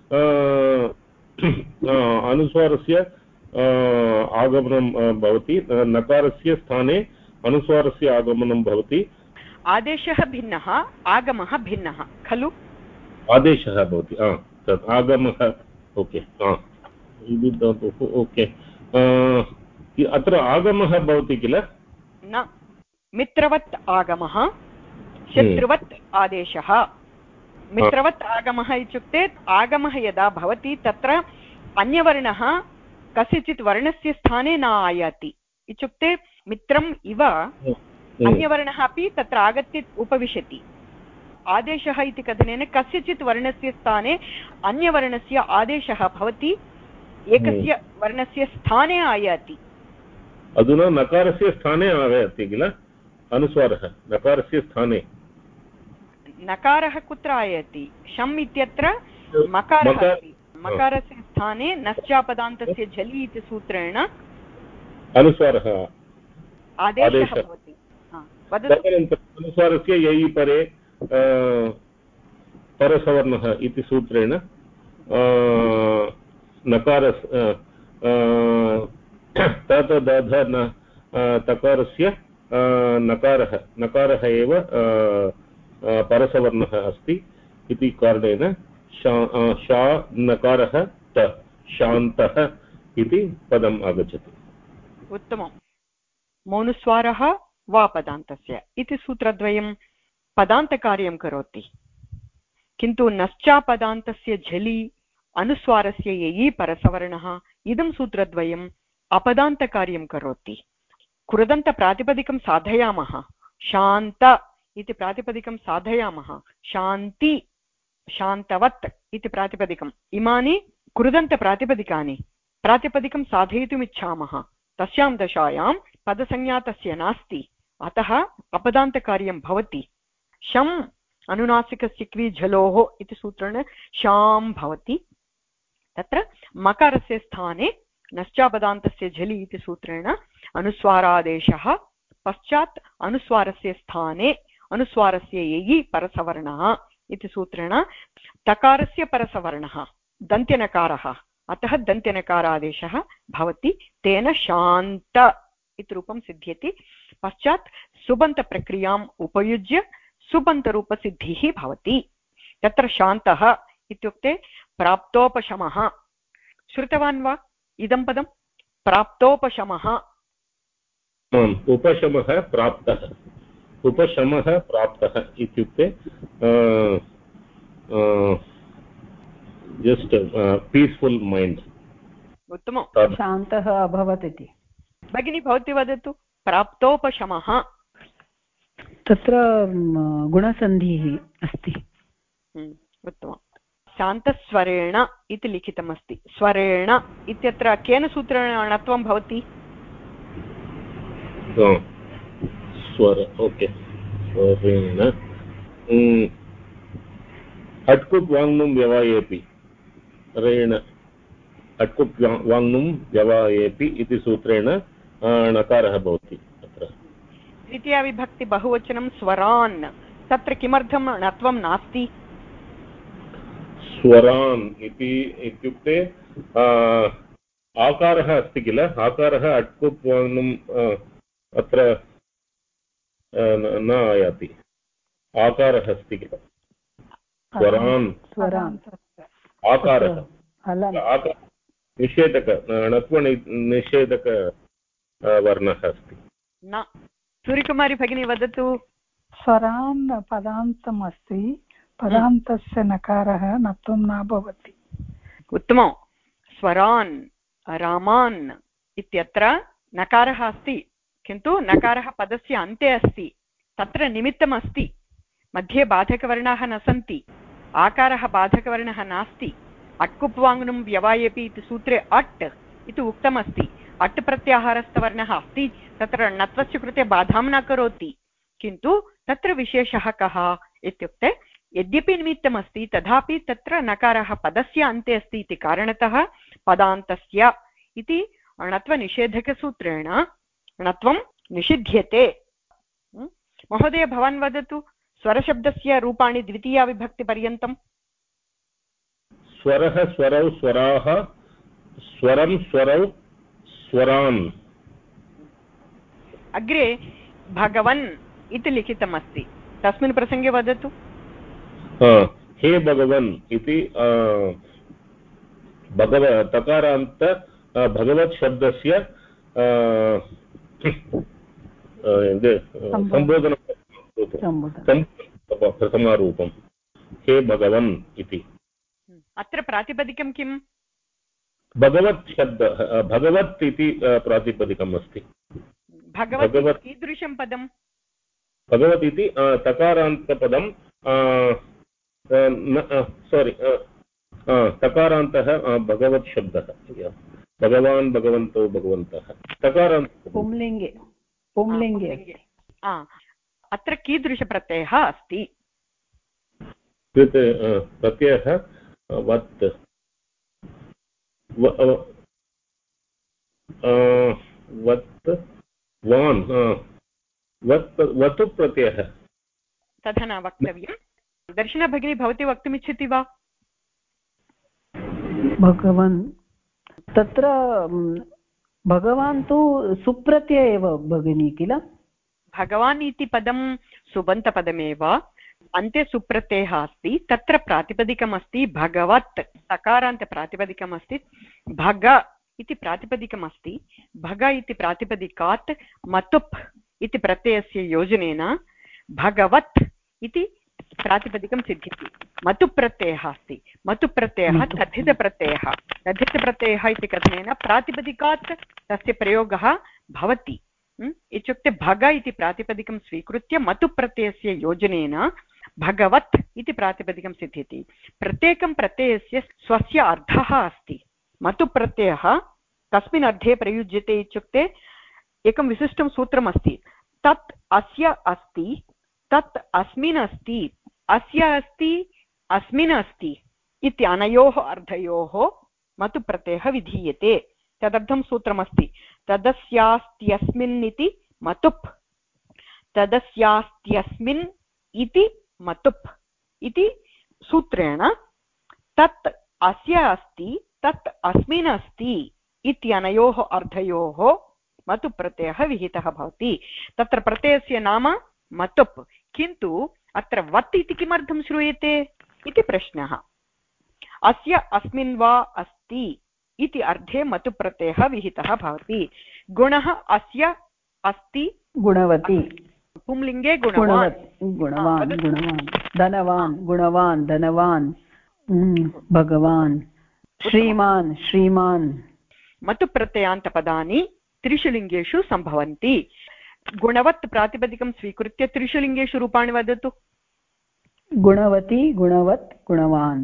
अनुस्वारस्य आगमनं भवति नकारस्य स्थाने अनुस्वारस्य आगमनं भवति। आदेशः भिन्नः आगमः भिन्नः खलु? आदेशः भवति तत् आगमः ओके ओके अत्र आगमः भवति किल? न मित्रवत् आगमः शत्रुवत् आदेशः। मित्रवत् आगमः इत्युक्ते आगमः यदा भवति तत्र अन्यवर्णः कस्यचित् वर्णस्य स्थाने न आयाति इत्युक्ते मित्रम् इव अन्यवर्णः अपि तत्र आगत्य उपविशति। आदेशः इति कथनेन कस्यचित् वर्णस्य स्थाने अन्यवर्णस्य आदेशः भवति एकस्य वर्णस्य स्थाने आयाति। अधुना नकारस्य स्थाने आयाति किल अनुस्वारः नकारस्य स्थाने। नकारः कुत्र आयाति? शम् इत्यत्र मकारः अस्ति मकारस्य स्थाने नश्चापदान्तस्य झलि इति सूत्रेण अनुस्वारः आदेशः भवति। अनुस्वारस्य ययि परे परसवर्णः इति सूत्रेण नकार तत दध न तकारस्य नकारः नकारः एव परसवर्णः अस्ति इति कारणेन शा नकारः त शान्तः इति पदम् आगच्छति। उत्तमम्। मोनुस्वारः वा पदान्तस्य इति सूत्रद्वयं पदान्तकार्यं करोति किन्तु नश्चापदान्तस्य झलि अनुस्वारस्य ययि परसवर्णः इदं सूत्रद्वयम् अपदान्तकार्यं करोति। कृदन्तप्रातिपदिकं साधयामः शान्त इति प्रातिपदिकं साधयामः शान्ति शान्तवत् इति प्रातिपदिकम् इमानि कृदन्तप्रातिपदिकानि प्रातिपदिकं साधयितुम् इच्छामः तस्यां दशायां पदसंज्ञा तस्य नास्ति अतः अपदान्तकार्यं भवति। शम् अनुनासिकस्य क्वि झलोः इति सूत्रेण शां भवति। तत्र मकारस्य स्थाने नश्चापदान्तस्य झलि इति सूत्रेण अनुस्वारादेशः पश्चात् अनुस्वारस्य स्थाने अनुस्वारस्य ययि परसवर्णः इति सूत्रेण तकारस्य परसवर्णः दन्त्यनकारः अतः दन्त्यनकारादेशः भवति तेन शान्त इति रूपं सिद्ध्यति। पश्चात् सुबन्तप्रक्रियाम् उपयुज्य सुबन्तरूपसिद्धिः भवति। तत्र शान्तः इत्युक्ते प्राप्तोपशमः। श्रुतवान् वा इदं पदं प्राप्तोपशमः? उपशमः प्राप्तः उपशमः प्राप्तः इत्युक्ते जस्ट् पीस्फुल् मैण्ड्। उत्तमं। शान्तः अभवत् इति। भगिनी भवती वदतु प्राप्तोपशमः। तत्र गुणसन्धिः अस्ति। उत्तमं। शान्तस्वरेण इति लिखितमस्ति। स्वरेण इत्यत्र केन सूत्रेण णत्वं भवति? स्वर ओके स्वरेण अट्कुप् वाङ्नुं व्यवायेपि रेण अट्कुप् वाङ्नुं व्यवायेपि इति सूत्रेण णकारः भवति। अत्र द्वितीया विभक्ति बहुवचनं स्वरान्, तत्र किमर्थं णत्वं नास्ति? स्वरान् इति इत्युक्ते आकारः अस्ति किल, आकारः अट्कुप् वाङ्नुम् अत्र न आयाति, आकारः अस्ति किल। स्वरान् आकारः निषेधक णत्व निषेधक वर्णः अस्ति न। सूर्यकुमारी भगिनी वदतु। स्वरान् पदान्तम् अस्ति, पदान्तस्य नकारः नत्वं न भवति। उत्तमं। स्वरान् रामान् इत्यत्र नकारः अस्ति, किन्तु नकारः पदस्य अन्ते अस्ति, तत्र निमित्तमस्ति। मध्ये बाधकवर्णाः न सन्ति, आकारः बाधकवर्णः नास्ति। अट्कुप्वाङ्नुं व्यवायेपि इति सूत्रे अट् इति उक्तमस्ति। अट् प्रत्याहारस्थवर्णः अस्ति, तत्र णत्वस्य कृते बाधां न करोति, किन्तु तत्र विशेषः कः इत्युक्ते यद्यपि निमित्तमस्ति तथापि तत्र नकारः पदस्य अन्ते अस्ति इति कारणतः पदान्तस्य इति णत्वनिषेधकसूत्रेण णत्वं निषिध्यते। महोदय भवान् वदतु स्वरशब्दस्य रूपाणि द्वितीया विभक्तिपर्यन्तं। स्वरः स्वरौ स्वराः स्वरं स्वरौ स्वरान्। अग्रे भगवन् इति लिखितमस्ति, तस्मिन् प्रसङ्गे वदतु। हे भगवन् इति भगव तकारान्त भगवत् शब्दस्य सम्बोधनं प्रथमारूपं हे भगवन् इति। अत्र प्रातिपदिकं किम्? भगवत् शब्द भगवत् इति प्रातिपदिकम् अस्ति। भगवत् कीदृशं पदं? भगवत् इति तकारान्तपदं, सोरि तकारान्तः भगवत् शब्दः, भगवान् भगवन्तौ भगवन्तः तकारान्त पुंलिङ्गे पुंलिङ्गे अत्र कीदृशप्रत्ययः अस्ति? प्रत्ययः वत् वत् वान् वत् वतु प्रत्ययः। तथा न वक्तव्यं। दर्शना भगिनी भवती वक्तुमिच्छति वा? भगवान् तत्र भगवान् तु सुप्रत्यय एव भगिनी किल। भगवान् इति पदं सुबन्तपदमेव, अन्ते सुप्रत्ययः अस्ति, तत्र प्रातिपदिकमस्ति भगवत्, सकारान्तप्रातिपदिकमस्ति। भग इति प्रातिपदिकमस्ति, भग इति प्रातिपदिकात् मतुप् इति प्रत्ययस्य योजनेन भगवत् इति प्रातिपदिकं सिद्ध्यति। मतुप्रत्ययः अस्ति, मतुप्रत्ययः तद्धितप्रत्ययः, तद्धितप्रत्ययः इति कथनेन प्रातिपदिकात् तस्य प्रयोगः भवति। इत्युक्ते भग इति प्रातिपदिकं स्वीकृत्य मतुप्रत्ययस्य योजनेन भगवत् इति प्रातिपदिकं सिद्ध्यति। प्रत्येकं प्रत्ययस्य स्वस्य अर्थः अस्ति। मतुप्रत्ययः कस्मिन् अर्थे प्रयुज्यते इत्युक्ते एकं विशिष्टं सूत्रमस्ति, तत् अस्य अस्ति, तत् अस्मिन् अस्ति, अस्य अस्ति, अस्मिन् अस्ति इति अनयोः अर्थयोः मतुप्रत्ययः विधीयते। तदर्थं सूत्रमस्ति तदस्यास्त्यस्मिन् इति मतुप्, तदस्यास्त्यस्मिन् इति मतुप् इति सूत्रेण तत् अस्य अस्ति, तत् अस्मिन् अस्ति इत्यनयोः अर्थयोः मतुप्रत्ययः विहितः भवति। तत्र प्रत्ययस्य नाम मतुप्, किन्तु अत्र वत् इति किमर्थं श्रूयते इति प्रश्नः। अस्य अस्मिन् वा अस्ति इति अर्थे मतुप्रत्ययः विहितः भवति। गुणः अस्य अस्ति, गुणवती, पुंलिङ्गे गुणवान्, गुणवान् गुणवान्, धनवान् गुणवान् धनवान्, भगवान्, श्रीमान् श्रीमान्। मतुप्रत्ययान्तपदानि त्रिषु लिङ्गेषु सम्भवन्ति। गुणवत् प्रातिपदिकं स्वीकृत्य त्रिषु लिङ्गेषु रूपाणि वदतु। गुणवती गुणवत् गुणवान्।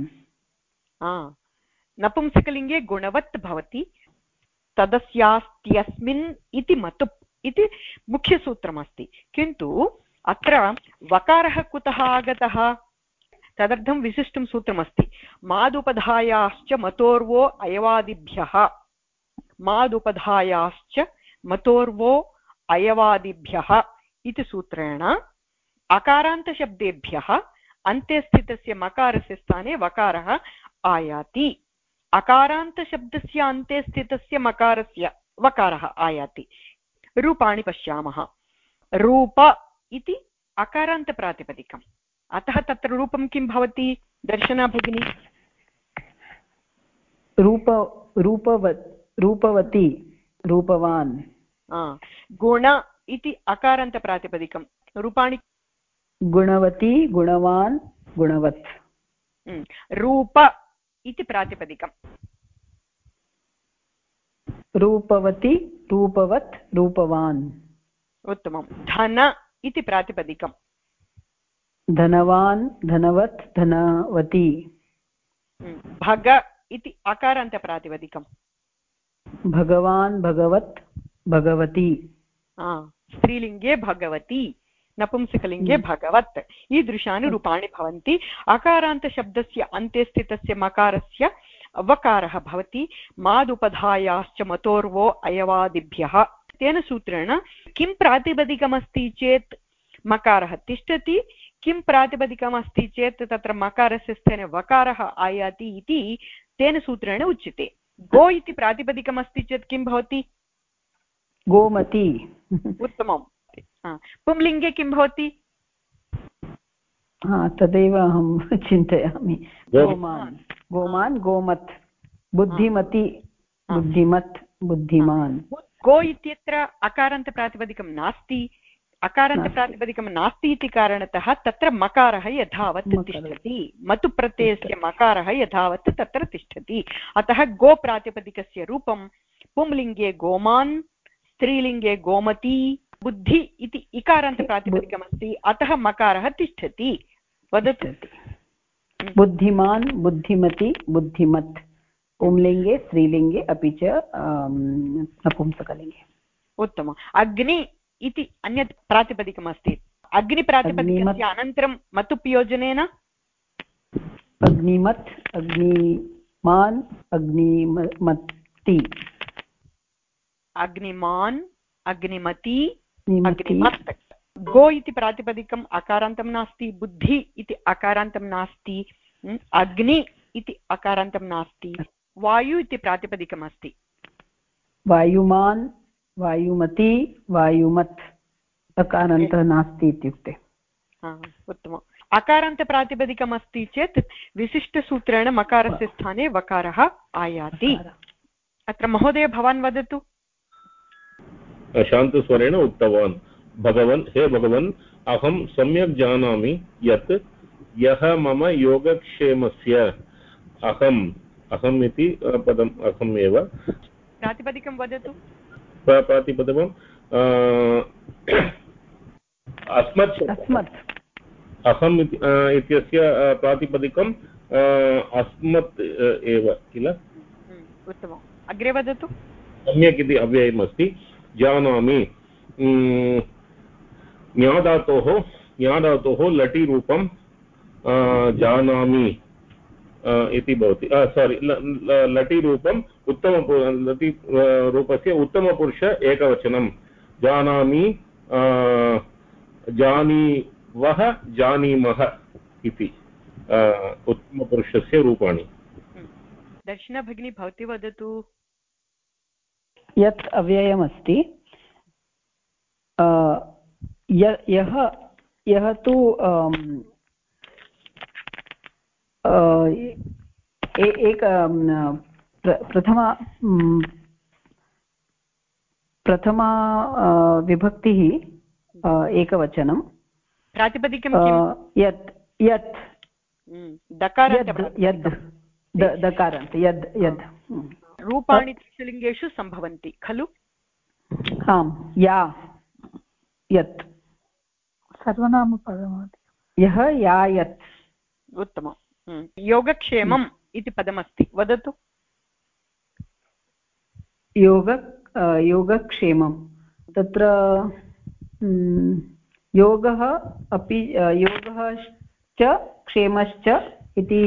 नपुंसकलिङ्गे गुणवत् भवति, तदस्यास्त्यस्मिन् इति मतुप् इति मुख्यसूत्रमस्ति। किन्तु अत्र वकारः कुतः आगतः तदर्थं विशिष्टं सूत्रमस्ति। मादुपधायाश्च मतोर्वो अयवादिभ्यः, मादुपधायाश्च मतोर्वो अयवादिभ्यः इति सूत्रेण अकारान्तशब्देभ्यः अन्ते स्थितस्य मकारस्य स्थाने वकारः आयाति। अकारान्तशब्दस्य अन्ते स्थितस्य मकारस्य वकारः आयाति। रूपाणि पश्यामः। रूप इति अकारान्तप्रातिपदिकम्, अतः तत्र रूपं किं भवति दर्शना भगिनी? रूप रूपवत् रूपवती रूपवान्। गुण इति अकारान्तप्रातिपदिकं, रूपाणि? गुणवती गुणवान् गुणवत्। रूप इति प्रातिपदिकं, रूपवती रूपवत् रूपवान्। उत्तमं। धन इति प्रातिपदिकं, धनवान् धनवत् धनवती। भग इति अकारान्तप्रातिपदिकं, भगवान् भगवत् भगवती। स्त्रीलिङ्गे भगवती, नपुंसकलिङ्गे भगवत्। ईदृशानि रूपाणि भवन्ति। अकारान्तशब्दस्य अन्ते स्थितस्य मकारस्य वकारः भवति। मादुपधायाश्च मतोर्वो अयवादिभ्यः। तेन सूत्रेण किं प्रातिपदिकमस्ति चेत् मकारः तिष्ठति, किं प्रातिपदिकमस्ति चेत् तत्र मकारस्य स्थाने वकारः आयाति इति तेन सूत्रेण उच्यते। गो इति प्रातिपदिकमस्ति चेत् किं भवति? गोमती। उत्तमं। पुंलिङ्गे किं भवति? तदेव अहं चिन्तयामि। गोमान् गोमान् गोमत्। बुद्धिमती बुद्धिमत् बुद्धिमान्। गो इत्यत्र अकारान्तप्रातिपदिकं नास्ति। अकारान्तप्रातिपदिकं नास्ति इति कारणतः तत्र मकारः यथावत् तिष्ठति, मतुप्रत्ययस्य मकारः यथावत् तत्र तिष्ठति। अतः गो प्रातिपदिकस्य रूपं पुंलिङ्गे गोमान्, स्त्रीलिङ्गे गोमती, बुद्धि इति इकारान्तप्रातिपदिकमस्ति, अतः मकारः तिष्ठति। वदतु। बुद्धिमान् बुद्धिमती बुद्धिमत्, पुंलिङ्गे स्त्रीलिङ्गे अपि च नपुंसकलिङ्गे। उत्तमम्। अग्नि इति अन्यत् प्रातिपदिकमस्ति। अग्निप्रातिपदिकस्य अनन्तरं मतुप्योजनेन अग्निमत् अग्निमान् अग्निमती। अग्निमान् अग्निमती अग्निमत्। गो इति प्रातिपदिकम् अकारान्तं नास्ति, बुद्धि इति अकारान्तं नास्ति, अग्नि इति अकारान्तं नास्ति, वायु इति प्रातिपदिकमस्ति। वायुमान् वायुमती वायुमत्, अकारान्तः नास्ति इत्युक्ते। उत्तमम्। अकारान्तप्रातिपदिकमस्ति चेत् विशिष्टसूत्रेण मकारस्य स्थाने वकारः आयाति। अत्र महोदय भवान् वदतु। शान्तस्वरेण उक्तवान्, भगवन् हे भगवन्, अहं सम्यक् जानामि यत् यः मम योगक्षेमस्य, अहम् अहम् इति पदम् अहम् एव। प्रातिपदिकं वदतु। प्रातिपदिकम् अस्मत् अस्मत् अहम् इत्यस्य प्रातिपदिकम् अस्मत् एव किल। उत्तमम्। अग्रे वदतु। सम्यक् इति अव्ययम् अस्ति। जानामि ज्ञाधातोः ज्ञाधातोः लटि रूपं जानामि इति भवति। सारी, लटि रूपम् उत्तम लटि रूपस्य उत्तमपुरुष एकवचनं। जानामि जानीवः जानीमः इति उत्तमपुरुषस्य रूपाणि। दर्शना भगिनी भवती वदतु। यत् अव्ययमस्ति, यः यः तु एक प्रथमा प्रथमा विभक्तिः एकवचनं। प्रातिपदिकं यत् यत् यद् दकारान्त यद् यद् रूपाणि त्रिलिङ्गेषु सम्भवन्ति खलु। आम्। या यत् सर्वनामपदमस्ति यः या यत् उत्तमं योगक्षेमम् इति पदमस्ति वदतु योग योगक्षेमं तत्र योगः अपि योगः च क्षेमश्च इति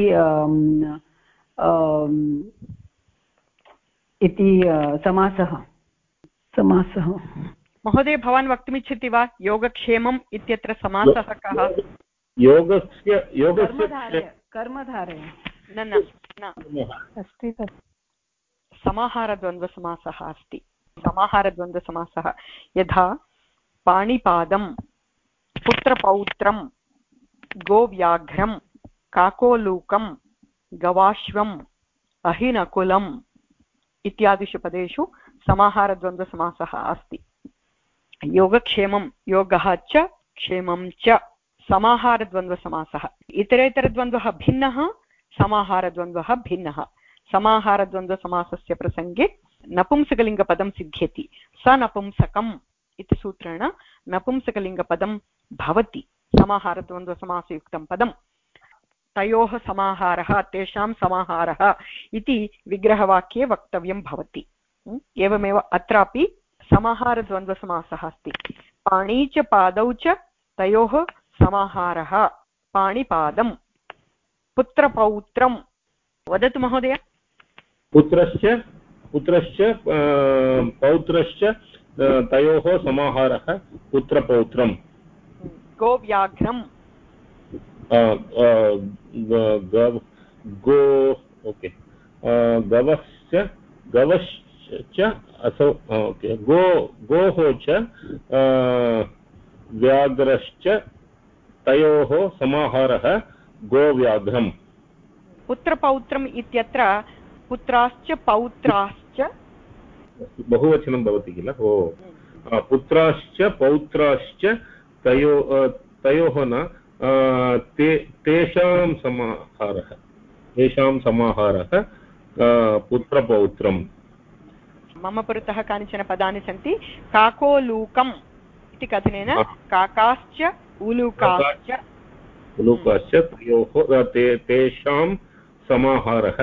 इति समासः समासः महोदय भवान् वक्तुमिच्छति वा योगक्षेमम् इत्यत्र समासः कः योगस्य योगस्य कर्मधारय न न अस्ति तत् समाहारद्वन्द्वसमासः अस्ति समाहारद्वन्द्वसमासः यथा पाणिपादं पुत्रपौत्रं गोव्याघ्रं काकोलूकं गवाश्वम् अहिनकुलम् इत्यादिषु पदेषु समाहारद्वन्द्वसमासः अस्ति योगक्षेमं योगः च क्षेमं च समाहारद्वन्द्वसमासः इतरेतरद्वन्द्वः भिन्नः समाहारद्वन्द्वः भिन्नः समाहारद्वन्द्वसमासस्य प्रसङ्गे नपुंसकलिङ्गपदं सिद्ध्यति स नपुंसकम् इति सूत्रेण नपुंसकलिङ्गपदं भवति समाहारद्वन्द्वसमासयुक्तं पदं तयोः समाहारः तेषां समाहारः इति विग्रहवाक्ये वक्तव्यं भवति एवमेव अत्रापि समाहारद्वन्द्वसमासः अस्ति पाणी च पादौ च तयोः समाहारः पाणिपादं पुत्रपौत्रं वदतु महोदय पुत्रश्च पुत्रश्च पौत्रश्च तयोः समाहारः पुत्रपौत्रं गोव्याघ्रं गो ओके गवश्च गवश्च असौ ओके गो गोः च व्याघ्रश्च तयोः समाहारः गोव्याघ्रं पुत्रपौत्रम् इत्यत्र पुत्राश्च पौत्राश्च बहुवचनं भवति किल ओ पुत्राश्च पौत्राश्च तयो तयोः न ते तेषां समाहारः तेषां समाहारः पुत्रपौत्रम् मम पुरतः कानिचन पदानि सन्ति काकोलूकम् इति कथनेन काकाश्च उलूकाश्च उलूकाश्च तयोः तेषां समाहारः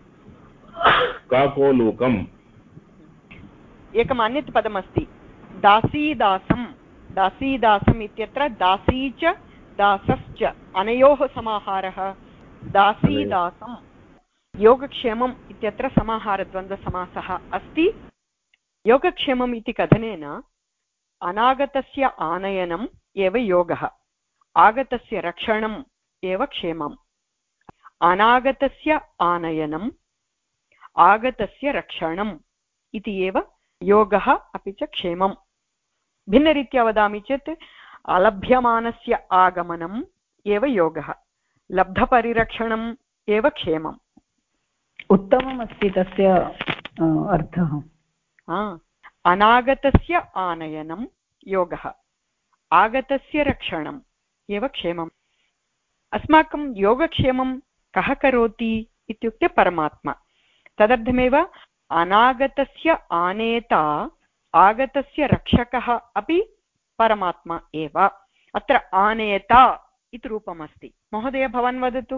काकोलूकम् एकम् अन्यत् पदमस्ति दासीदासं दासीदासम् इत्यत्र दासी च दासश्च अनयोः समाहारः दासीदासं योगक्षेमम् इत्यत्र समाहारद्वन्द्वसमासः अस्ति योगक्षेमम् इति कथनेन अनागतस्य आनयनम् एव योगः आगतस्य रक्षणम् एव क्षेमम् अनागतस्य आनयनम् आगतस्य रक्षणम् इति एव योगः अपि च क्षेमम् भिन्नरीत्या वदामि चेत् अलभ्यमानस्य आगमनम् एव योगः लब्धपरिरक्षणम् एव क्षेमम् उत्तममस्ति तस्य अर्थः अनागतस्य आनयनं योगः आगतस्य रक्षणम् एव क्षेमम् अस्माकं योगक्षेमं कः करोति इत्युक्ते परमात्मा तदर्थमेव अनागतस्य आनेता आगतस्य रक्षकः अपि परमात्मा एव अत्र आनेता इति रूपमस्ति महोदय भवान् वदतु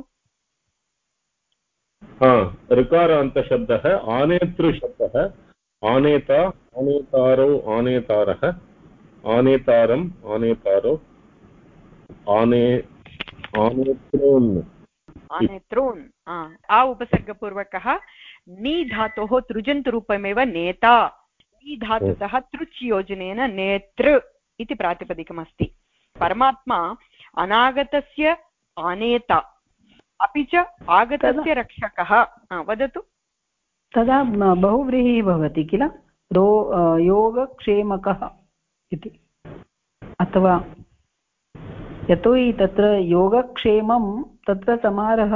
ऋकारान्तशब्दः आनेतृशब्दः आनेता आनेतारौ आनेतारः आनेतारम् आनेतारौ आने आनेतॄन् आनेतॄन् आ उपसर्गपूर्वकः नी धातोः तृजन्तरूपमेव नेता नी धातुतः तृच् योजनेन नेतृ इति प्रातिपदिकमस्ति परमात्मा अनागतस्य आनेता अपि च आगतस्य रक्षकः वदतु तदा बहुव्रीहिः भवति किल रो योगक्षेमकः इति अथवा यतोहि तत्र योगक्षेमं तत्र समाहारः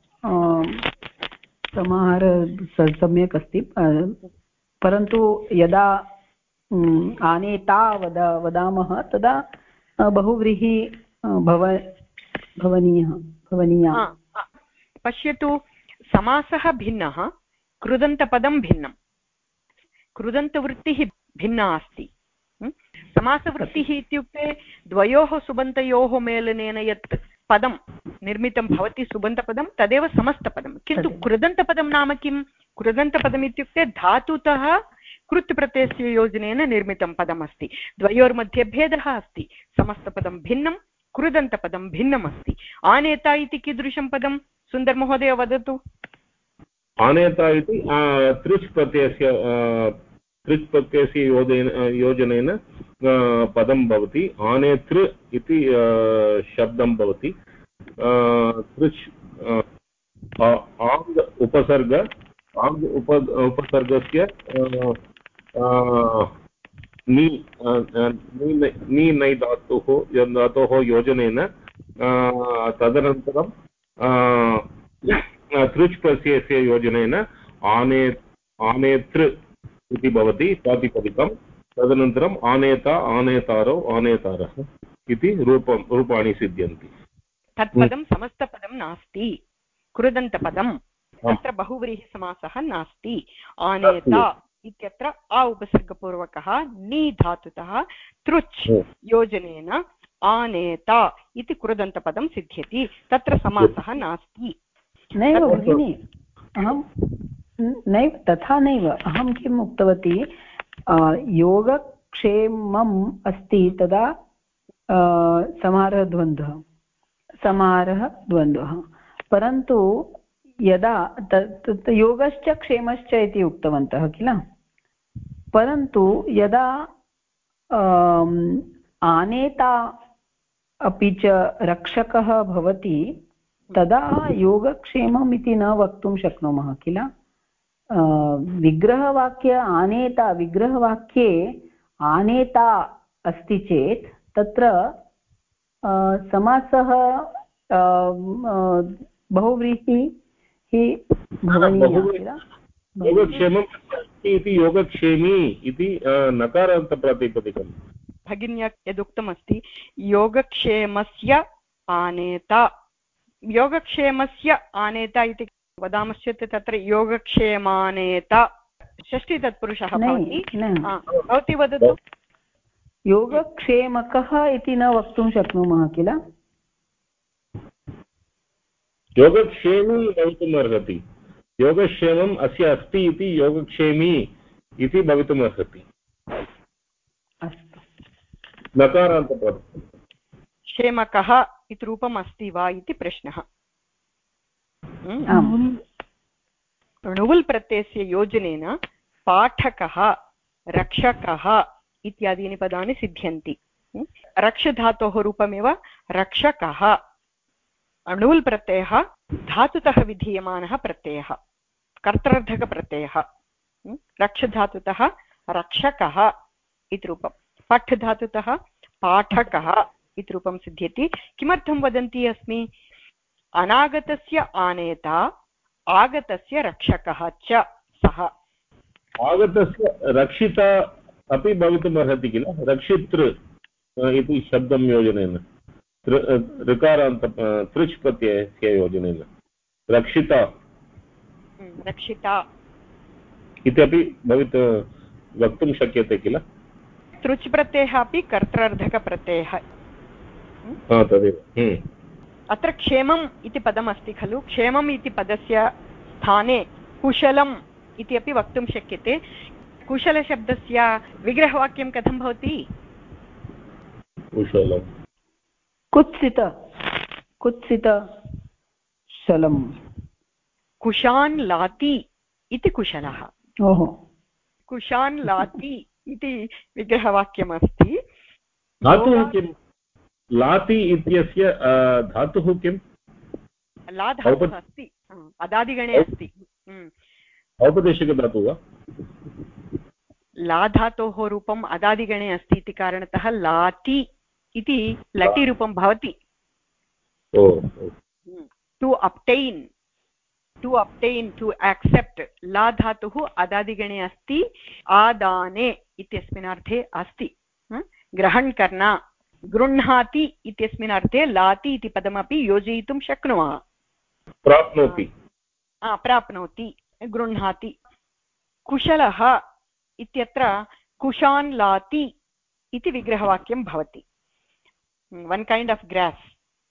समाहारः सम्यक् अस्ति परन्तु यदा आनेता वद वदामः तदा बहुव्रीहिः भव भवनीयः भवनीया पश्यतु समासः भिन्नः कृदन्तपदं भिन्नं कृदन्तवृत्तिः भिन्ना अस्ति समासवृत्तिः इत्युक्ते द्वयोः सुबन्तयोः मेलनेन यत् पदं निर्मितं भवति सुबन्तपदं तदेव समस्तपदं किन्तु कृदन्तपदं नाम किं कृदन्तपदम् इत्युक्ते धातुतः कृत् प्रत्ययस्य योजनेन निर्मितं पदमस्ति द्वयोर्मध्ये भेदः अस्ति समस्तपदं भिन्नं कृदन्तपदं भिन्नम् अस्ति आनेता इति कीदृशं पदं सुन्दरमहोदय वदतु आनेता इति त्रिच् प्रत्ययस्य त्रिच् प्रत्ययस्य योजनेन योजनेन पदं भवति आनेतृ इति शब्दं भवति त्रिच् आङ् उपसर्ग आङ् उप उपसर्गस्य नी नी नै धातुः धातोः योजनेन तदनन्तरं तृच् प्रत्ययस्य योजनेन आने आनेतृ इति भवति प्रातिपदिकं तदनन्तरम् आनेता आनेतारौ आनेतारः इति रूपं रूपाणि सिद्ध्यन्ति तत्पदं समस्तपदं नास्ति कृदन्तपदं तत्र बहुव्रीहिसमासः नास्ति आनेता इत्यत्र आ उपसर्गपूर्वकः नी धातुतः तृच् योजनेन आनेता इति कृदन्तपदं सिद्ध्यति तत्र समासः नास्ति नैव भगिनि अहं नैव तथा नैव अहं किम् उक्तवती योगक्षेमम् अस्ति तदा समारद्वन्द्वः समारः द्वन्द्वः परन्तु यदा तत् योगश्च क्षेमश्च इति उक्तवन्तः किल परन्तु यदा आनेता अपि च रक्षकः भवति तदा योगक्षेमम् इति न वक्तुं शक्नुमः किल विग्रहवाक्य आनेता विग्रहवाक्ये आनेता अस्ति चेत् तत्र समासः बहुव्रीहिः भवनीयः किल योगक्षेमम् इति योगक्षेमी इति नकारान्तप्रातिपदिकं भगिन्या यदुक्तमस्ति योगक्षेमस्य आनेता योगक्षेमस्य आनेता इति वदामश्चेत् तत्र योगक्षेमानेता षष्ठी तत्पुरुषः भवति भवती वदतु योगक्षेमकः इति न वक्तुं शक्नुमः किल योगक्षेमी भवितुम् अर्हति योगक्षेमम् अस्य अस्ति इति योगक्षेमी इति भवितुम् अर्हति नकारान्तपदं क्षेमकः इति रूपम् अस्ति वा इति प्रश्नः णुवुल् प्रत्ययस्य योजनेन पाठकः रक्षकः इत्यादीनि पदानि सिद्ध्यन्ति रक्षधातोः रूपमेव रक्षकः णुवुल् प्रत्ययः धातुतः विधीयमानः प्रत्ययः कर्तृर्थकप्रत्ययः रक्षधातुतः रक्षकः इति रूपं पठ् धातुतः पाठकः इति रूपं सिद्ध्यति किमर्थं वदन्ती अस्मि अनागतस्य आनेता आगतस्य रक्षकः च सः आगतस्य रक्षिता अपि भवितुम् अर्हति किल रक्षितृ इति शब्दं योजनेन ऋकारान्त तृच् प्रत्ययस्य योजनेन रक्षिता रक्षिता इत्यपि भवित् वक्तुं शक्यते किल तृच् प्रत्ययः अपि कर्तृर्धकप्रत्ययः तदेव अत्र क्षेमम् इति पदमस्ति खलु क्षेमम् इति पदस्य स्थाने कुशलम् इति अपि वक्तुं शक्यते कुशलशब्दस्य विग्रहवाक्यं कथं भवति कुशलं कुत्सित कुत्सित शलं कुशान् लाति इति कुशलः ओहो कुशान् लाति इति विग्रहवाक्यमस्ति धातुः किं लाति इत्यस्य धातुः किं ला धातुः अस्ति अदादिगणे अस्ति औपदेशिकधातुः वा ला धातोः रूपम् अदादिगणे अस्ति इति कारणतः लाति इति लटि रूपं भवति to obtain to obtain to accept ला धातुः अदादिगणे अस्ति आदाने इत्यस्मिन् अर्थे अस्ति ग्रहण करना गृह्णाति इत्यस्मिन् अर्थे लाति इति पदमपि योजयितुं शक्नुमः प्राप्नोति प्राप्नोति गृह्णाति कुशलः इत्यत्र कुशान् लाति इति विग्रहवाक्यं भवति वन् कैण्ड् आफ् ग्रास्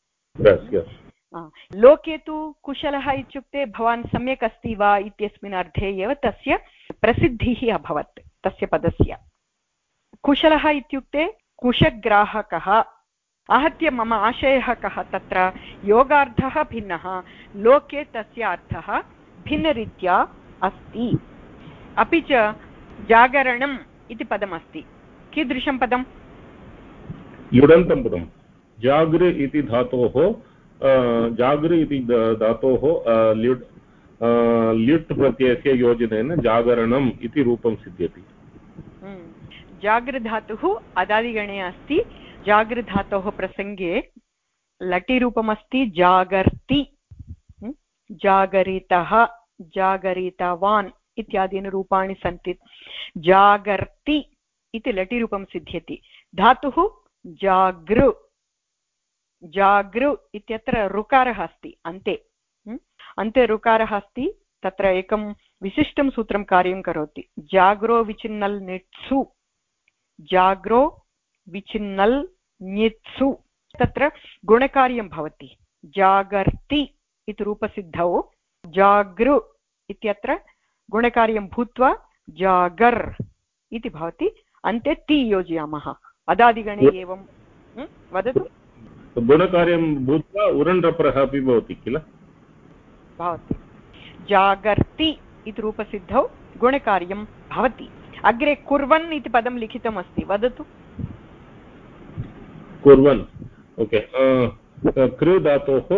लोके तु कुशलः इत्युक्ते भवान् सम्यक् अस्ति वा इत्यस्मिन् अर्थे एव तस्य प्रसिद्धिः अभवत् तस्य पदस्य कुशलः इत्युक्ते कुशग्राहकः आहत्य मम आशयः कः तत्र योगार्थः भिन्नः लोके तस्य अर्थः भिन्नरीत्या अस्ति अपि च जागरणम् इति पदमस्ति कीदृशं पदं युडन्तं पदं जागृ इति धातोः जागृ इति धातोः ल्युट् ल्युट् प्रत्ययस्य योजनेन जागरणम् इति रूपं सिद्ध्यति जागृधातुः अदादिगणे अस्ति जागृधातोः प्रसङ्गे लटिरूपमस्ति जागर्ति जागरितः जागरितवान् इत्यादीनि रूपाणि सन्ति जागर्ति इति लटिरूपं सिद्ध्यति धातुः जागृ जागृ इत्यत्र ऋकारः अस्ति अन्ते अन्ते ऋकारः अस्ति तत्र एकं विशिष्टं सूत्रं कार्यं करोति जाग्रो विचिन्नल् नित्सु जाग्रो विचिन्नल् नित्सु तत्र गुणकार्यं भवति जागर्ति इति रूपसिद्धौ जागृ इत्यत्र गुणकार्यं भूत्वा जागर् इति भवति अन्ते ति योजयामः अदादिगणे एवं वदतु गुणकार्यं भूत्वा उरण्रप्रः अपि भवति किल भवति जागर्ति इति रूपसिद्धौ गुणकार्यं भवति अग्रे कुर्वन् इति पदं लिखितमस्ति वदतु कुर्वन् ओके कृ धातोः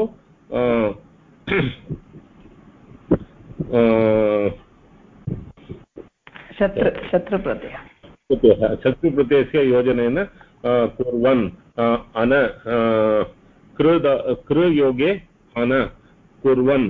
शत्रु शत्रुप्रत्ययः शत्रुप्रत्ययस्य योजनेन कुर्वन् अन कृ कृ योगे अन कुर्वन्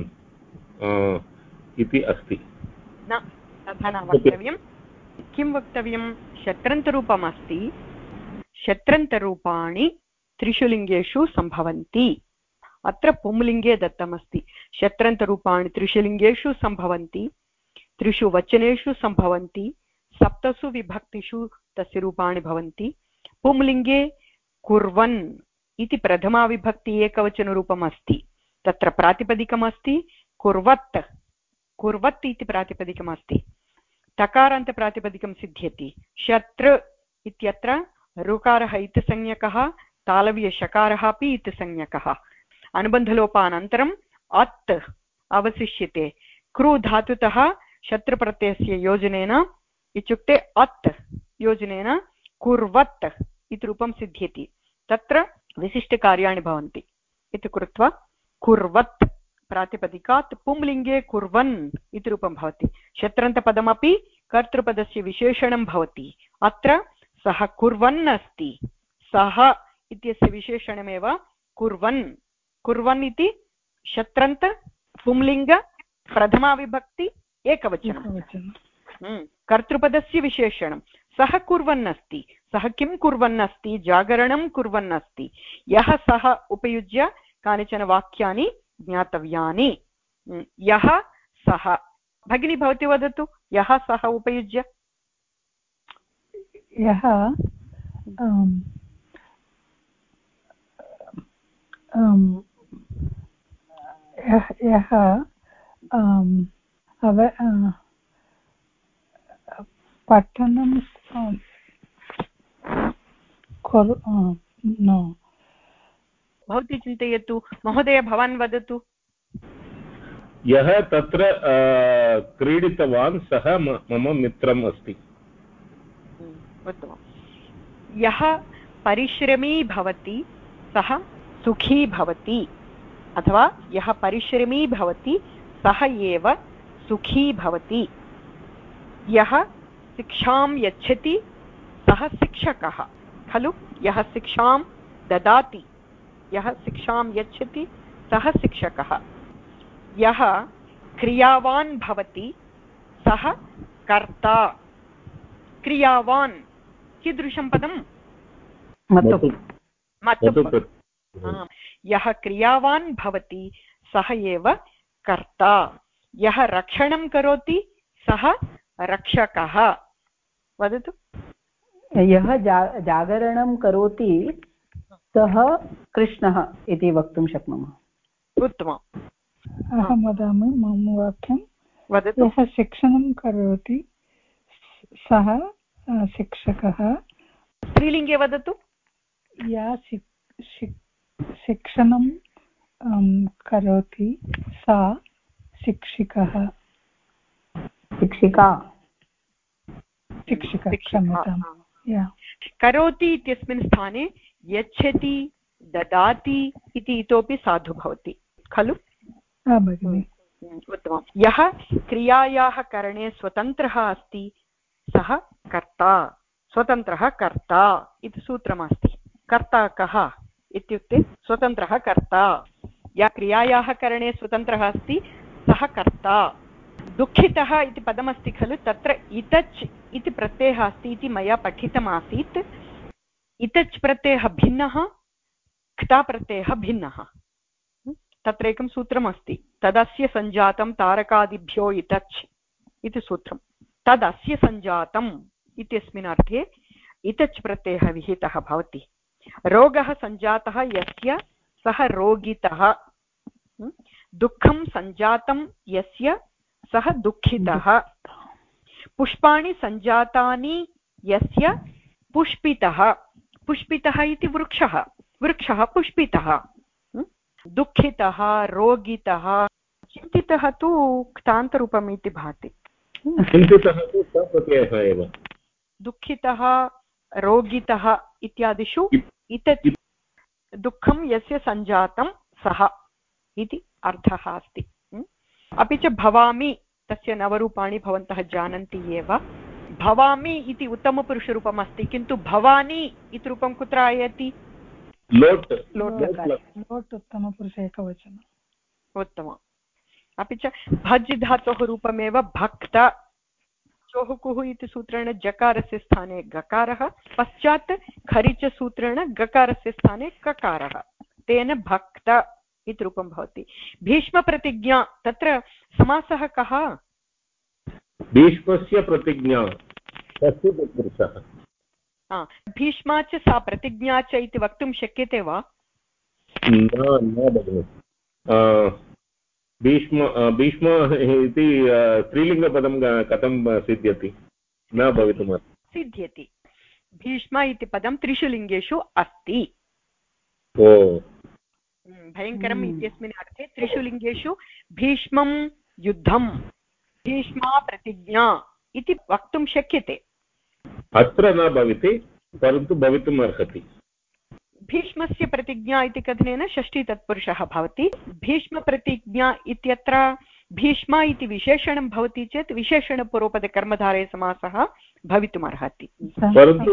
इति अस्ति न तथा न वक्तव्यं किं वक्तव्यं शत्रन्तरूपम् अस्ति शत्रन्तरूपाणि त्रिषु लिङ्गेषु सम्भवन्ति अत्र पुंलिङ्गे दत्तमस्ति शत्रन्तरूपाणि त्रिषु लिङ्गेषु सम्भवन्ति त्रिषु वचनेषु सम्भवन्ति सप्तसु विभक्तिषु तस्य रूपाणि भवन्ति पुंलिङ्गे कुर्वन् इति प्रथमा विभक्ति एकवचनरूपम् अस्ति तत्र प्रातिपदिकमस्ति कुर्वत् कुर्वत् इति प्रातिपदिकमस्ति तकारान्तप्रातिपदिकं सिद्ध्यति शत्रु इत्यत्र ऋकारः इत्संज्ञकः तालव्यशकारः अपि इत्संज्ञकः अनुबन्धलोपानन्तरम् अत् अवशिष्यते कृ धातुतः शत्रुप्रत्ययस्य योजनेन इत्युक्ते अत् योजनेन कुर्वत् इति रूपं सिद्ध्यति तत्र विशिष्टकार्याणि भवन्ति इति कृत्वा कुर्वत् प्रातिपदिकात् पुंलिङ्गे कुर्वन् इति रूपं भवति शत्रन्तपदमपि कर्तृपदस्य विशेषणं भवति अत्र सः कुर्वन् अस्ति सः इत्यस्य विशेषणमेव कुर्वन् कुर्वन् इति शत्रन्त पुंलिङ्ग प्रथमा विभक्ति एकवचनं कर्तृपदस्य विशेषणं सः कुर्वन् अस्ति सः किं कुर्वन् अस्ति जागरणं कुर्वन् अस्ति यः सः उपयुज्य कानिचन वाक्यानि ज्ञातव्यानि यः सः भगिनी भवती वदतु यः सः उपयुज्य यः यः पठनं भवती चिन्तयतु महोदय भवान् वदतु यः तत्र क्रीडितवान् सः मम मित्रम् अस्ति यः परिश्रमी भवति सः सुखी भवति अथवा यः परिश्रमी भवति सः एव सुखी भवति यः शिक्षां यच्छति सः शिक्षकः खलु यः शिक्षां ददाति यः शिक्षां यच्छति सः शिक्षकः यः क्रियावान् भवति सः कर्ता क्रियावान् कीदृशं पदं मतु यः क्रियावान् भवति सः एव कर्ता यः रक्षणं करोति सः रक्षकः वदतु यः जा जागरणं करोति सः कृष्णः इति वक्तुं शक्नुमः। उत्तमम्। अहं वदामि मम वाक्यं। वदतु। यः शिक्षणं करोति सः शिक्षकः। स्त्रीलिङ्गे वदतु। या शिक्षणं करोति सा शिक्षिकः। शिक्षिका शिक्षिका क्षम्यतां। करोति इत्यस्मिन् स्थाने यच्छति ददाति इति इतोपि साधु भवति खलु? भगिनि। उत्तमं। यः क्रियायाः करणे स्वतन्त्रः अस्ति सः कर्ता। स्वतन्त्रः कर्ता इति सूत्रमस्ति। कर्ता कः इत्युक्ते स्वतन्त्रः कर्ता। या क्रियायाः करणे स्वतन्त्रः अस्ति सः कर्ता। दुःखितः इति पदमस्ति खलु, तत्र इतच् इति प्रत्ययः अस्ति इति मया पठितमासीत्। इतच् प्रत्ययः भिन्नः, क्ता प्रत्ययः भिन्नः। तत्र एकं सूत्रमस्ति, तदस्य सञ्जातं तारकादिभ्यो इतच् इति सूत्रं। तदस्य सञ्जातम् इत्यस्मिन् अर्थे इतच् प्रत्ययः विहितः भवति। रोगः सञ्जातः यस्य सः रोगितः। दुःखं सञ्जातं यस्य सः दुःखितः। पुष्पाणि सञ्जातानि यस्य पुष्पितः। पुष्पितः इति वृक्षः, वृक्षः पुष्पितः। दुःखितः, रोगितः, चिन्तितः तु क्तान्तरूपम् इति भाति। चिन्तितः तु सप्रत्ययः एव। दुःखितः, रोगितः इत्यादिषु इतच् दुःखं यस्य सञ्जातं सः इति अर्थः अस्ति। अपि च भवामि तस्य नवरूपाणि भवन्तः जानन्ति एव। भवामि इति उत्तमपुरुषरूपम् अस्ति, किन्तु भवानी इति रूपं कुत्र आयाति? लोट् लोट् लोट् उत्तमपुरुष एकवचनम्। उत्तमम्। अपि च भज् धातोः रूपमेव भक्त। चोः कुः इति सूत्रेण जकारस्य स्थाने गकारः, पश्चात् खरिच सूत्रेण गकारस्य स्थाने ककारः, तेन भक्त इति रूपं भवति। भीष्मप्रतिज्ञा, तत्र समासः कः? भीष्मस्य प्रतिज्ञा, तस्य तत्पुरुषः। भीष्मा च सा प्रतिज्ञा च इति वक्तुं शक्यते वा? न न भगिनि। भीष्म भीष्म इति स्त्रीलिङ्गपदं कथं सिद्ध्यति? न भवितुमर्हति। सिद्ध्यति। भीष्म इति पदं त्रिषु लिङ्गेषु अस्ति। ओ भयङ्करम् इत्यस्मिन् अर्थे त्रिषु लिङ्गेषु भीष्मं युद्धं, भीष्मा प्रतिज्ञा इति वक्तुं शक्यते। अत्र न भवति, परन्तु भवितुम् अर्हति। भीष्मस्य प्रतिज्ञा इति कथनेन षष्ठी तत्पुरुषः भवति। भीष्मप्रतिज्ञा इत्यत्र भीष्म इति विशेषणं भवति चेत् विशेषणपूर्वपदकर्मधारय समासः भवितुमर्हति। परन्तु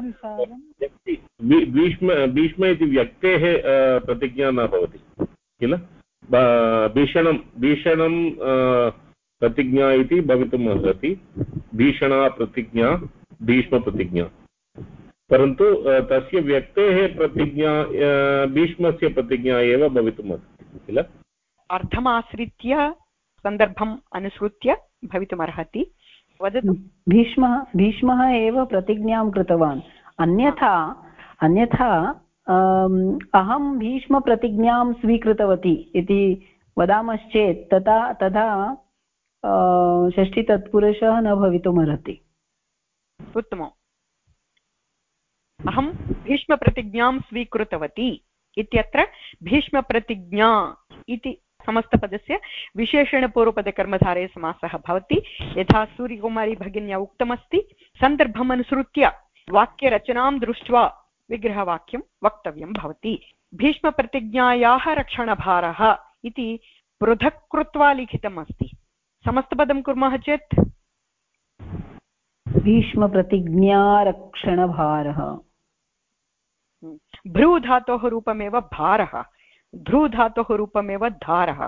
भीष्म भीष्म इति व्यक्तेः प्रतिज्ञा न भवति किल? भीषणं भीषणं प्रतिज्ञा इति भवितुम् अर्हति। भीषणा प्रतिज्ञा, भीष्मप्रतिज्ञा, परन्तु तस्य व्यक्तेः प्रतिज्ञा भीष्मस्य प्रतिज्ञा एव भवितुम् अर्हति किल? अर्थमाश्रित्य सन्दर्भम् अनुसृत्य भवितुमर्हति। वदतु। भीष्मः भीष्मः एव प्रतिज्ञां कृतवान्। अन्यथा अन्यथा अहं भीष्मप्रतिज्ञां स्वीकृतवती इति वदामश्चेत् तथा तदा षष्ठीतत्पुरुषः न भवितुमर्हति। उत्तमम्। अहं भीष्मप्रतिज्ञां स्वीकृतवती इत्यत्र भीष्मप्रतिज्ञा इति समस्तपदस्य विशेषणपूर्वपदकर्मधारय समासः भवति। यथा सूर्यकुमारी भगिन्या उक्तमस्ति, सन्दर्भम् अनुसृत्य वाक्यरचनां दृष्ट्वा विग्रहवाक्यं वक्तव्यं भवति। भीष्मप्रतिज्ञायाः रक्षणभारः इति पृथक् कृत्वा लिखितम् अस्ति। समस्तपदं कुर्मः चेत् भीष्मप्रतिज्ञा रक्षणभारः। भ्रू धातोः रूपमेव भारः, ध्रू धातोः रूपमेव धारः।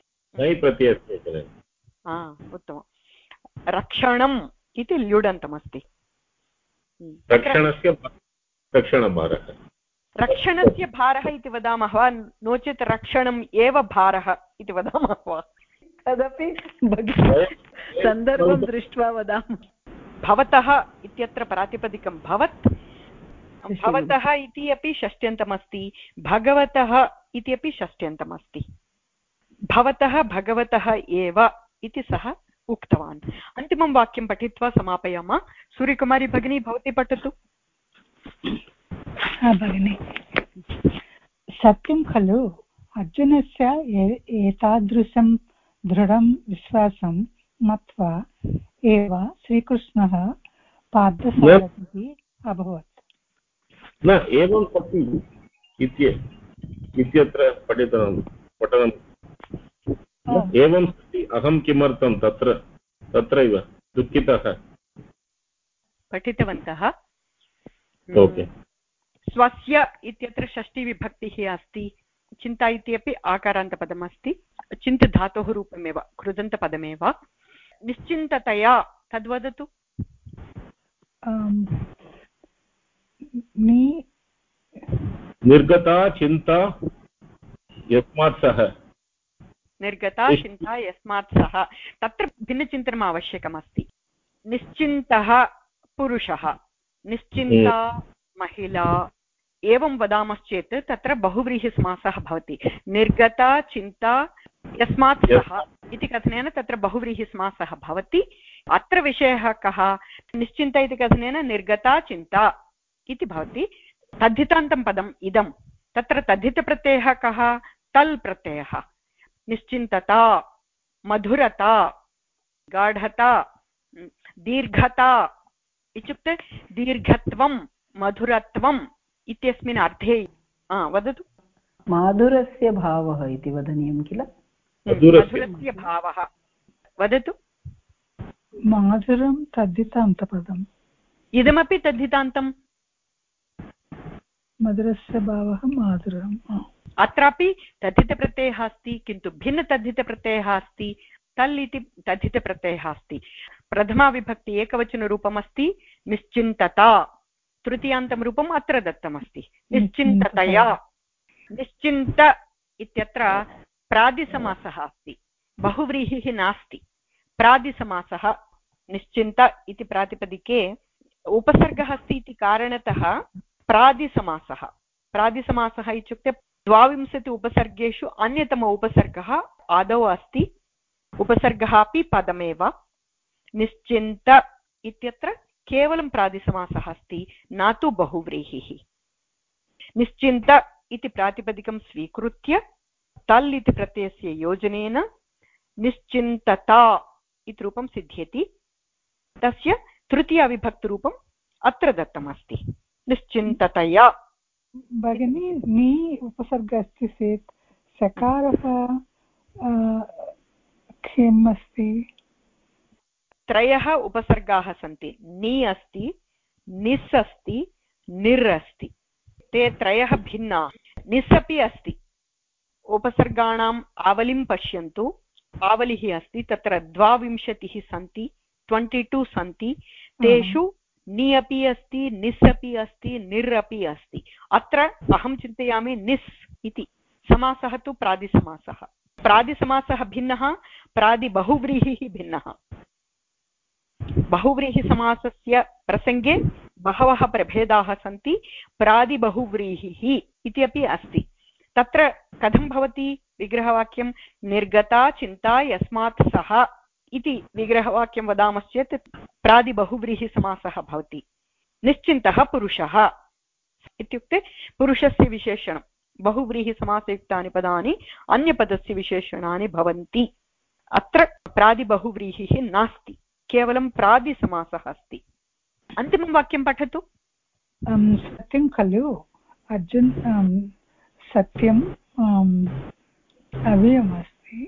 उत्तमं। रक्षणम् इति ल्युडन्तमस्ति। रक्षणस्य रक्षणभारः, रक्षणस्य भारः इति वदामः वा, नो चेत् रक्षणम् एव भारः इति वदामः वा? तदपि सन्दर्भं दृष्ट्वा वदामः। भवतः इत्यत्र प्रातिपदिकं भवत्, भवतः इति अपि षष्ट्यन्तमस्ति, भगवतः इति अपि षष्ट्यन्तमस्ति। भवतः भगवतः एव इति सः उक्तवान्। अन्तिमं वाक्यं पठित्वा समापयामः। सूर्यकुमारी भगिनी भवती पठतु। भगिनी, सत्यं खलु अर्जुनस्य एतादृशं दृढं विश्वासं मत्वा एव श्रीकृष्णः पार्थसारथिः अभवत्। न एवं सति इत्यत्र पठितं पठनं एवं सति अहं किमर्थं तत्र तत्रैव दुःखितः पठितवन्तः। ओके। स्वस्य इत्यत्र षष्टिविभक्तिः अस्ति, चिन्ता इत्यपि आकारान्तपदमस्ति, चिन्त धातोः रूपमेव, कृदन्तपदमेव। निश्चिन्ततया तद्वदतु। निर्गता चिन्ता यस्मात् सः, निर्गता चिन्ता यस्मात् सः, तत्र भिन्नचिन्तनम् आवश्यकमस्ति। निश्चिन्तः पुरुषः, निश्चिन्ता महिला, एवं वदामश्चेत् तत्र बहुव्रीहिसमासः भवति। निर्गता चिन्ता यस्मात् सः इति कथनेन तत्र बहुव्रीहिसमासः भवति। अत्र विषयः कः? निश्चिन्ता इति कथनेन निर्गता चिन्ता इति भवति। तद्धितान्तं पदम् इदं, तत्र तद्धितप्रत्ययः कः? तल् प्रत्ययः। निश्चिन्तता, मधुरता, गाढता, दीर्घता इत्युक्ते दीर्घत्वं मधुरत्वम् इत्यस्मिन् अर्थे। वदतु। माधुरस्य भावः इति वदनीयं किल? मधुरस्य भावः वदतु। माधुरं तद्धितान्तपदम्, इदमपि तद्धितान्तं। मधुरस्य भावः माधुरम्। अत्रापि तद्धितप्रत्ययः अस्ति, किन्तु भिन्नतद्धितप्रत्ययः अस्ति। तल् इति तद्धितप्रत्ययः अस्ति। प्रथमाविभक्ति एकवचनरूपम् अस्ति निश्चिन्तता, तृतीयान्तं रूपम् अत्र दत्तमस्ति निश्चिन्ततया। निश्चिन्त इत्यत्र प्रादिसमासः अस्ति, बहुव्रीहिः नास्ति। प्रादिसमासः निश्चिन्त इति प्रातिपदिके उपसर्गः अस्ति इति कारणतः प्रादिसमासः। प्रादिसमासः इत्युक्ते द्वाविंशति उपसर्गेषु अन्यतम उपसर्गः आदौ अस्ति, उपसर्गः अपि पदमेव। निश्चिन्त इत्यत्र केवलं प्रादिसमासः अस्ति, न तु बहुव्रीहिः। निश्चिन्त इति प्रातिपदिकं स्वीकृत्य तल् इति प्रत्ययस्य योजनेन निश्चिन्तता इति रूपं सिद्ध्यति। तस्य तृतीयाविभक्तिरूपम् अत्र दत्तमस्ति निश्चिन्ततया। भगिनी, नी उपसर्ग अस्ति चेत् सकारः किम् अस्ति? त्रयः उपसर्गाः सन्ति। नि अस्ति, निस् अस्ति, निर् अस्ति। ते त्रयः भिन्ना। निस् अपि अस्ति। उपसर्गाणाम् आवलिं पश्यन्तु। आवलिः अस्ति, तत्र द्वाविंशतिः सन्ति, ट्वेण्टि टु सन्ति। तेषु नि अपि अस्ति, निस् अपि अस्ति, निर् अपि अस्ति। अत्र अहं चिन्तयामि निस् इति समासः तु प्रादिसमासः। प्रादिसमासः भिन्नः, प्रादिबहुव्रीहिः भिन्नः। बहुव्रीहिसमासस्य प्रसङ्गे बहवः प्रभेदाः सन्ति। प्रादिबहुव्रीहिः इति अपि अस्ति। तत्र कथं भवति विग्रहवाक्यं? निर्गता चिन्ता यस्मात् सः इति विग्रहवाक्यं वदामश्चेत् प्रादिबहुव्रीहिसमासः भवति। निश्चिन्तः पुरुषः इत्युक्ते पुरुषस्य विशेषणं। बहुव्रीहिसमासयुक्तानि पदानि अन्यपदस्य विशेषणानि भवन्ति। अत्र प्रादिबहुव्रीहिः नास्ति, केवलं प्रादिसमासः अस्ति। अन्तिमं वाक्यं पठतु। सत्यं खलु अर्जुन, सत्यं अव्ययमस्ति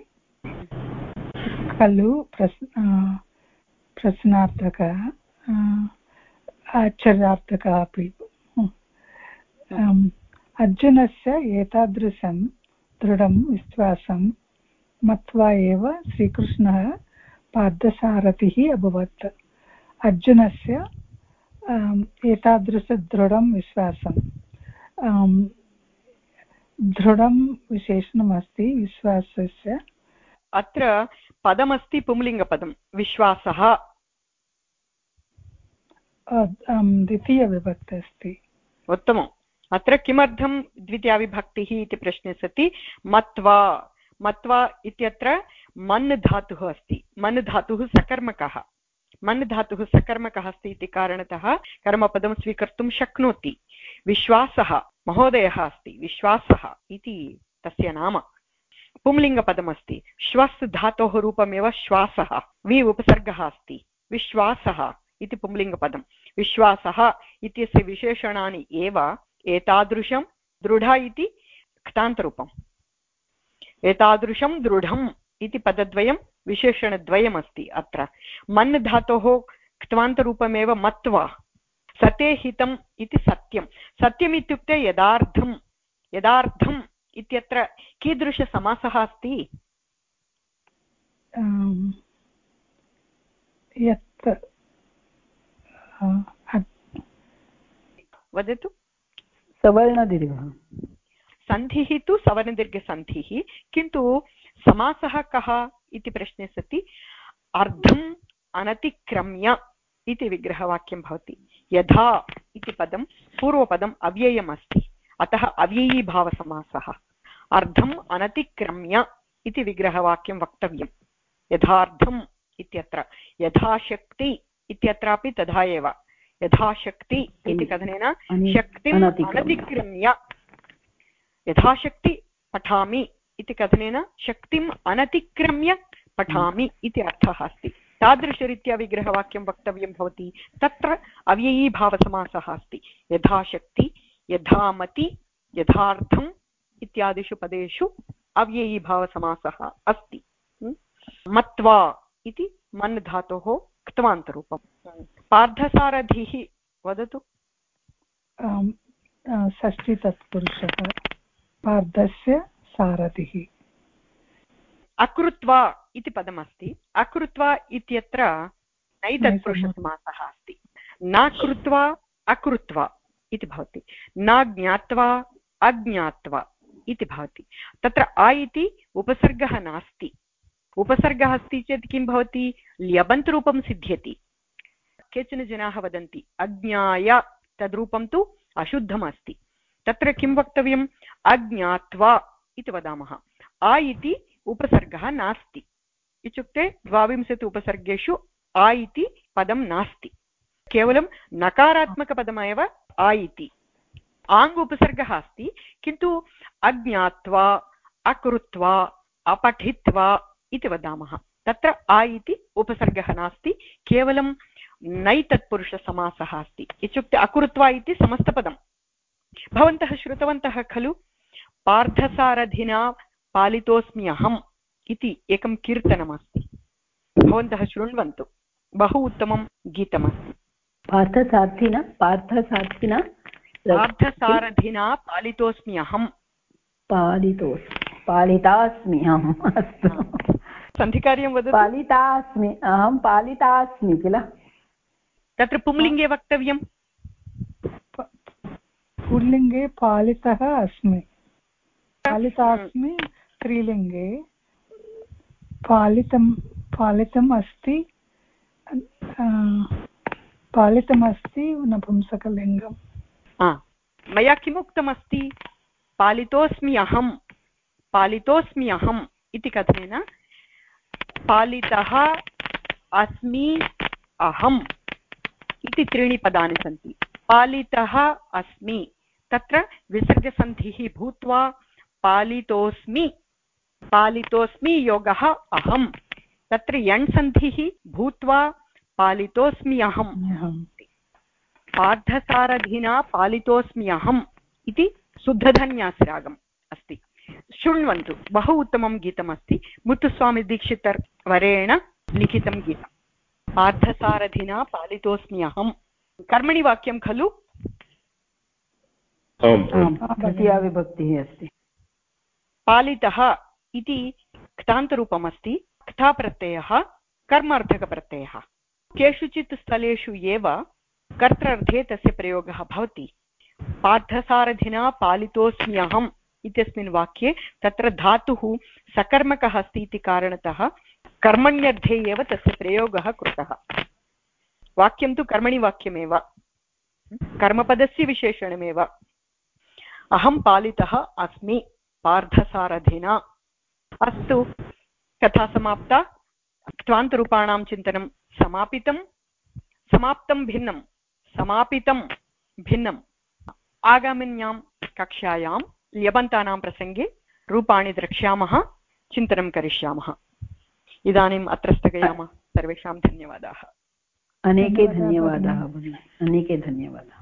खलु? प्रश्न प्रश्नार्थकः, आश्चर्यार्थकः अपि। अर्जुनस्य एतादृशं दृढं विश्वासं मत्वा एव श्रीकृष्णः पार्थसारथिः अभवत्। अर्जुनस्य एतादृशदृढं विश्वासं, दृढं विशेषणमस्ति विश्वासस्य। अत्र पदमस्ति पुंलिङ्गपदं विश्वासः। द्वितीयविभक्ति अस्ति। उत्तमम्। अत्र किमर्थं द्वितीयाविभक्तिः इति प्रश्ने सति मत्वा मत्वा इत्यत्र मन् धातुः अस्ति। मन् धातुः सकर्मकः मन् धातुः सकर्मकः अस्ति इति कारणतः कर्मपदं स्वीकर्तुं शक्नोति। विश्वासः महोदयः अस्ति, विश्वासः इति तस्य नाम। पुंलिङ्गपदमस्ति, श्वस् धातोः रूपमेव श्वासः, वि उपसर्गः अस्ति, विश्वासः इति पुंलिङ्गपदं। विश्वासः इत्यस्य विशेषणानि एव एतादृशं दृढ इति क्तान्तरूपम्। एतादृशं दृढम् इति पदद्वयं विशेषणद्वयमस्ति अत्र। मन् धातोः क्त्वान्तरूपमेव मत्वा। सते हितम् इति सत्यं। सत्यम् इत्युक्ते यदार्थं। यदार्थम् इत्यत्र कीदृशसमासः अस्ति? यत् वदतु। सवर्णदीर्घः। सन्धिः तु सवर्णदीर्घसन्धिः, किन्तु समासः कः इति प्रश्ने सति अर्धम् अनतिक्रम्य इति विग्रहवाक्यं भवति। यथा इति पदं पूर्वपदम् अव्ययम् अस्ति, अतः अव्ययीभावसमासः। अर्धम् अनतिक्रम्य इति विग्रहवाक्यं वक्तव्यं। यथार्थम् इत्यत्र यथाशक्ति इत्यत्रापि तथा एव। यथाशक्ति इति कथनेन शक्तिम् अनतिक्रम्य। यथाशक्ति पठामि इति कथनेन शक्तिम् अनतिक्रम्य पठामि इति अर्थः अस्ति। तादृशरीत्या विग्रहवाक्यं वक्तव्यं भवति। तत्र अव्ययीभावसमासः अस्ति। यथाशक्ति, यथामति, यथार्थम् इत्यादिषु पदेषु अव्ययीभावसमासः अस्ति। मत्वा इति मन् धातोः क्तवान्तरूपम्। पार्थसारथिः वदतु। षष्ठी तत्पुरुषः पार्थस्य सारथिः। अकृत्वा इति पदमस्ति। अकृत्वा इत्यत्र नैतत्पुरुषसमासः अस्ति। न कृत्वा अकृत्वा इति भवति। न ज्ञात्वा अज्ञात्वा इति भवति। तत्र अ इति उपसर्गः नास्ति। उपसर्गः अस्ति चेत् किं भवति? ल्यबन्तरूपं सिद्ध्यति। केचन जनाः वदन्ति अज्ञाय, तद्रूपं तु अशुद्धम् अस्ति। तत्र किं वक्तव्यम्? अज्ञात्वा इति वदामः। आ इति उपसर्गः नास्ति, इत्युक्ते द्वाविंशति उपसर्गेषु आ इति पदं नास्ति। केवलं नकारात्मकपदमेव आ इति। आङ् उपसर्गः अस्ति, किन्तु अज्ञात्वा अकृत्वा अपठित्वा इति वदामः। तत्र आ इति उपसर्गः नास्ति, केवलं नैतत्पुरुषसमासः अस्ति। इत्युक्ते अकृत्वा इति समस्तपदं। भवन्तः श्रुतवन्तः खलु? पार्थसारथिना पालितोऽस्मि अहम् इति एकं कीर्तनमस्ति। भवन्तः शृण्वन्तु, बहु उत्तमं गीतमस्ति। पार्थसारथिना पार्थसारथिना पार्थसारथिना पालितोऽस्मि अहम्। पालितोस् पालितास्मि अहम्। अस्तु, सन्धिकार्यं वदतु। पालितास्मि अहं पालितास्मि किल? तत्र पुंलिङ्गे वक्तव्यं। पुल्लिङ्गे पालितः अस्मि, पालितास्मि। स्त्रीलिङ्गे पालितं पालितम् अस्ति, पालितमस्ति नपुंसकलिङ्गम्। मया किमुक्तमस्ति? पालितोऽस्मि अहं, पालितोऽस्मि अहम् इति कथनेन पालितः अस्मि अहम् इति त्रीणि पदानि सन्ति। पालितः अस्मि, तत्र विसर्गसन्धिः भूत्वा पालितोऽस्मि, पालितोऽस्मि योगः अहम्, तत्र यण् सन्धिः भूत्वा पालितोऽस्मि अहम्। पार्थसारथिना पालितोऽस्मि अहम् इति शुद्धधन्यासरागम् अस्ति। शृण्वन्तु, बहु उत्तमं गीतमस्ति। मुत्तुस्वामी वरेण लिखितं गीतं। पार्थसारथिना पालितोऽस्मि अहम्। कर्मणि वाक्यं खलु? द्वितीया विभक्तिः अस्ति। पालितः इति क्तान्तरूपमस्ति। क्ताप्रत्ययः कर्मार्थकप्रत्ययः। केषुचित् स्थलेषु एव कर्तृर्थे तस्य प्रयोगः भवति। पार्थसारथिना पालितोऽस्मि अहम् इत्यस्मिन् वाक्ये तत्र धातुः सकर्मकः अस्ति इति कारणतः कर्मण्यर्थे एव तस्य प्रयोगः कृतः। वाक्यं तु कर्मणि वाक्यमेव, कर्मपदस्य विशेषणमेव। अहं पालितः अस्मि पार्थसारथिना। अस्तु, कथा समाप्ता। क्त्वान्तरूपाणां चिन्तनं समापितं। समाप्तं भिन्नं, समापितं भिन्नम्। आगामिन्यां कक्षायां ल्यबन्तानां प्रसङ्गे रूपाणि द्रक्ष्यामः, चिन्तनं करिष्यामः। इदानीम् अत्र स्थगयामः। सर्वेषां धन्यवादाः। अनेके धन्यवादाः भगिनि, अनेके धन्यवादाः।